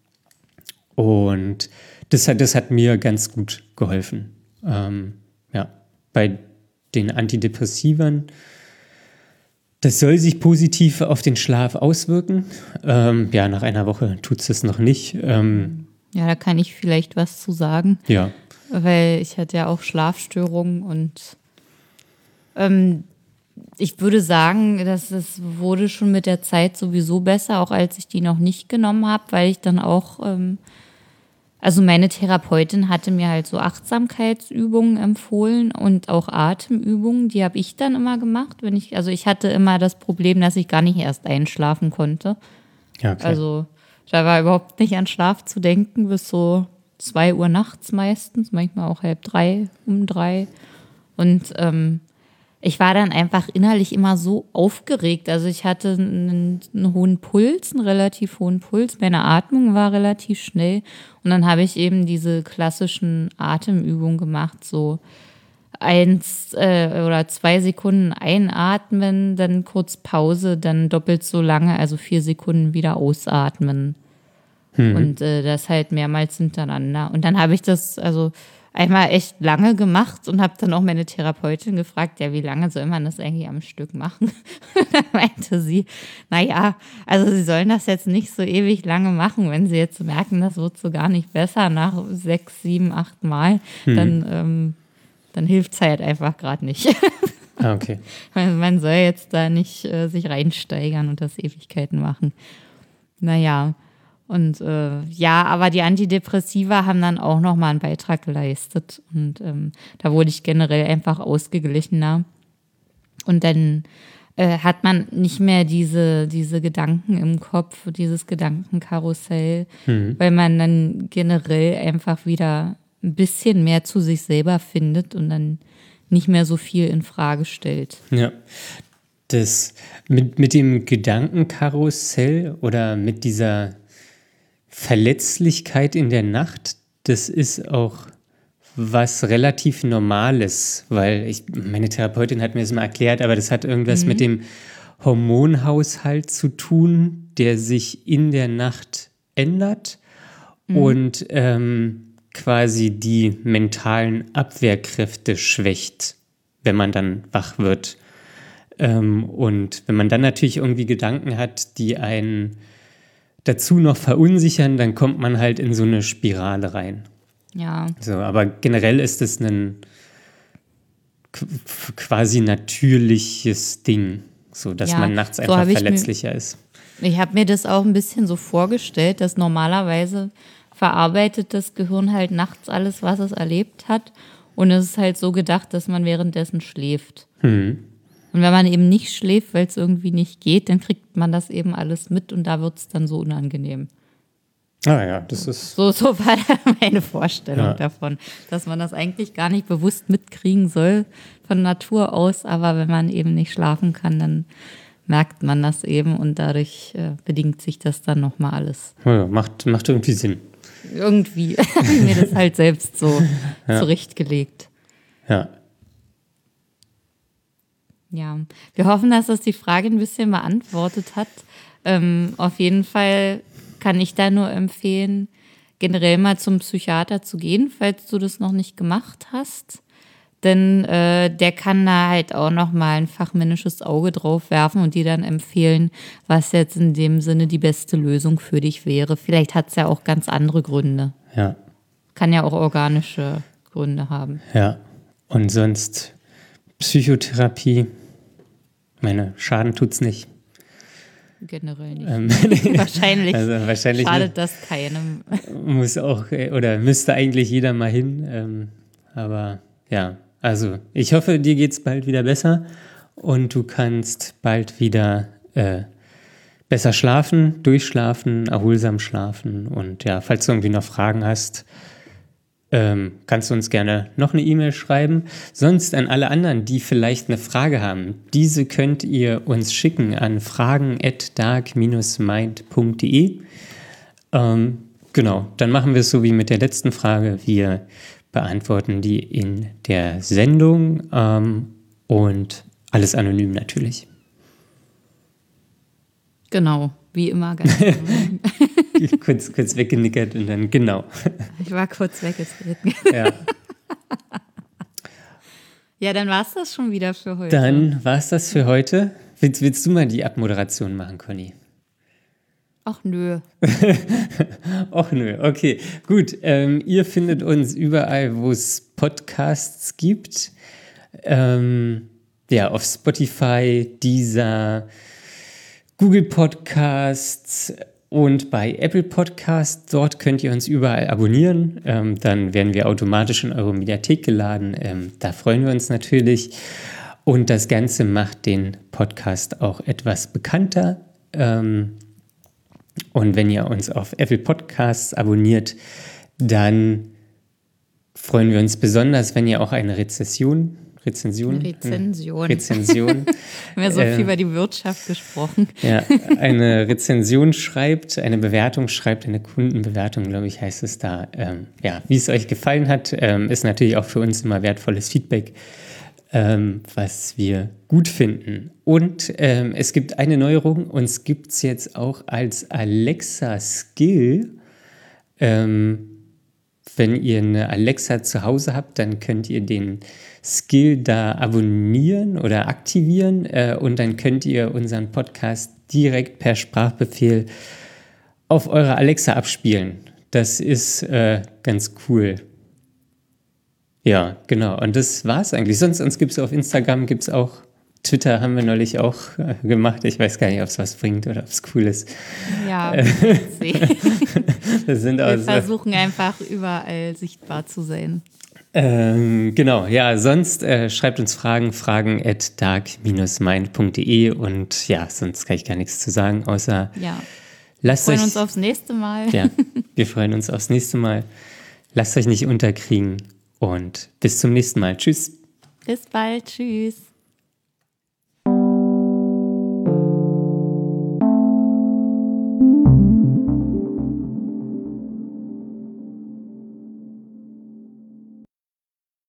und das hat, das hat mir ganz gut geholfen. Ähm, ja, bei den Antidepressivern, das soll sich positiv auf den Schlaf auswirken. Ähm, ja, nach einer Woche tut es das noch nicht. Ähm, ja, da kann ich vielleicht was zu sagen. Ja. Weil ich hatte ja auch Schlafstörungen und ähm, ich würde sagen, dass es wurde schon mit der Zeit sowieso besser, auch als ich die noch nicht genommen habe, weil ich dann auch, ähm, also meine Therapeutin hatte mir halt so Achtsamkeitsübungen empfohlen und auch Atemübungen, die habe ich dann immer gemacht, wenn ich, also ich hatte immer das Problem, dass ich gar nicht erst einschlafen konnte. Ja, okay. Also da war überhaupt nicht an Schlaf zu denken, bis so zwei Uhr nachts meistens, manchmal auch halb drei, um drei. Und ähm, ich war dann einfach innerlich immer so aufgeregt. Also ich hatte einen, einen hohen Puls, einen relativ hohen Puls. Meine Atmung war relativ schnell. Und dann habe ich eben diese klassischen Atemübungen gemacht, so eins äh, oder zwei Sekunden einatmen, dann kurz Pause, dann doppelt so lange, also vier Sekunden wieder ausatmen. Mhm. Und äh, das halt mehrmals hintereinander. Und dann habe ich das, also einmal echt lange gemacht und habe dann auch meine Therapeutin gefragt, ja, wie lange soll man das eigentlich am Stück machen? Und dann meinte sie, naja, also sie sollen das jetzt nicht so ewig lange machen, wenn sie jetzt merken, das wird so gar nicht besser nach sechs, sieben, acht Mal, hm. dann, ähm, dann hilft es halt einfach gerade nicht. Ah, okay. Man soll jetzt da nicht äh, sich reinsteigern und das Ewigkeiten machen. Naja, und äh, ja, aber die Antidepressiva haben dann auch nochmal einen Beitrag geleistet. Und ähm, da wurde ich generell einfach ausgeglichener. Und dann äh, hat man nicht mehr diese, diese Gedanken im Kopf, dieses Gedankenkarussell, mhm. weil man dann generell einfach wieder ein bisschen mehr zu sich selber findet und dann nicht mehr so viel in Frage stellt. Ja, das mit, mit dem Gedankenkarussell oder mit dieser Verletzlichkeit in der Nacht, das ist auch was relativ Normales, weil ich, meine Therapeutin hat mir das mal erklärt, aber das hat irgendwas mhm. mit dem Hormonhaushalt zu tun, der sich in der Nacht ändert mhm. und ähm, quasi die mentalen Abwehrkräfte schwächt, wenn man dann wach wird. Ähm, und wenn man dann natürlich irgendwie Gedanken hat, die einen dazu noch verunsichern, dann kommt man halt in so eine Spirale rein. Ja. So, aber generell ist es ein k- quasi natürliches Ding, so dass ja, man nachts so einfach verletzlicher mir, ist. Ich habe mir das auch ein bisschen so vorgestellt, dass normalerweise verarbeitet das Gehirn halt nachts alles, was es erlebt hat. Und es ist halt so gedacht, dass man währenddessen schläft. Hm. Und wenn man eben nicht schläft, weil es irgendwie nicht geht, dann kriegt man das eben alles mit und da wird es dann so unangenehm. Ah ja, das ist... So, so war meine Vorstellung ja. davon, dass man das eigentlich gar nicht bewusst mitkriegen soll von Natur aus, aber wenn man eben nicht schlafen kann, dann merkt man das eben und dadurch äh, bedingt sich das dann nochmal alles. Ja, macht, macht irgendwie Sinn. Irgendwie habe ich mir das halt selbst so ja. zurechtgelegt. Ja. Ja, wir hoffen, dass das die Frage ein bisschen beantwortet hat. Ähm, auf jeden Fall kann ich da nur empfehlen, generell mal zum Psychiater zu gehen, falls du das noch nicht gemacht hast. Denn äh, der kann da halt auch noch mal ein fachmännisches Auge drauf werfen und dir dann empfehlen, was jetzt in dem Sinne die beste Lösung für dich wäre. Vielleicht hat es ja auch ganz andere Gründe. Ja. Kann ja auch organische Gründe haben. Ja, und sonst Psychotherapie, meine, Schaden tut's nicht. Generell nicht. Ähm, wahrscheinlich, also wahrscheinlich schadet das keinem. Muss auch, oder müsste eigentlich jeder mal hin. Ähm, aber ja, also ich hoffe, dir geht's bald wieder besser und du kannst bald wieder äh, besser schlafen, durchschlafen, erholsam schlafen. Und ja, falls du irgendwie noch Fragen hast, ähm, kannst du uns gerne noch eine E-Mail schreiben. Sonst an alle anderen, die vielleicht eine Frage haben, diese könnt ihr uns schicken an fragen at dark dash mind punkt de. Ähm, genau, dann machen wir es so wie mit der letzten Frage. Wir beantworten die in der Sendung ähm, und alles anonym natürlich. Genau, wie immer ganz anonym. kurz, kurz weggenickert und dann genau. Ich war kurz weggetreten. Ja. Ja, dann war es das schon wieder für heute. Dann war es das für heute. Willst, willst du mal die Abmoderation machen, Conny? Ach nö. Ach nö, okay. Gut, ähm, ihr findet uns überall, wo es Podcasts gibt. Ähm, ja, auf Spotify, Deezer, Google Podcasts und bei Apple Podcasts. Dort könnt ihr uns überall abonnieren. Ähm, dann werden wir automatisch in eure Mediathek geladen. Ähm, da freuen wir uns natürlich. Und das Ganze macht den Podcast auch etwas bekannter. Ähm, und wenn ihr uns auf Apple Podcasts abonniert, dann freuen wir uns besonders, wenn ihr auch eine Rezession Rezension? Rezension. Rezension. Wir haben so viel äh, über die Wirtschaft gesprochen. Ja, eine Rezension schreibt, eine Bewertung schreibt, eine Kundenbewertung, glaube ich, heißt es da. Ähm, ja, wie es euch gefallen hat, ähm, ist natürlich auch für uns immer wertvolles Feedback, ähm, was wir gut finden. Und ähm, es gibt eine Neuerung, uns gibt es jetzt auch als Alexa-Skill ähm, wenn ihr eine Alexa zu Hause habt, dann könnt ihr den Skill da abonnieren oder aktivieren äh, und dann könnt ihr unseren Podcast direkt per Sprachbefehl auf eure Alexa abspielen. Das ist äh, ganz cool. Ja, genau. Und das war's eigentlich. Sonst, sonst gibt es auf Instagram, gibt es auch, Twitter haben wir neulich auch äh, gemacht. Ich weiß gar nicht, ob es was bringt oder ob es cool ist. Ja, das sind wir also, versuchen einfach überall sichtbar zu sein. Ähm, genau, ja, sonst äh, schreibt uns Fragen, fragen at dark dash mind punkt de und ja, sonst kann ich gar nichts zu sagen, außer ja. lasst wir freuen euch, uns aufs nächste Mal. Ja, wir freuen uns aufs nächste Mal. Lasst euch nicht unterkriegen und bis zum nächsten Mal. Tschüss. Bis bald. Tschüss.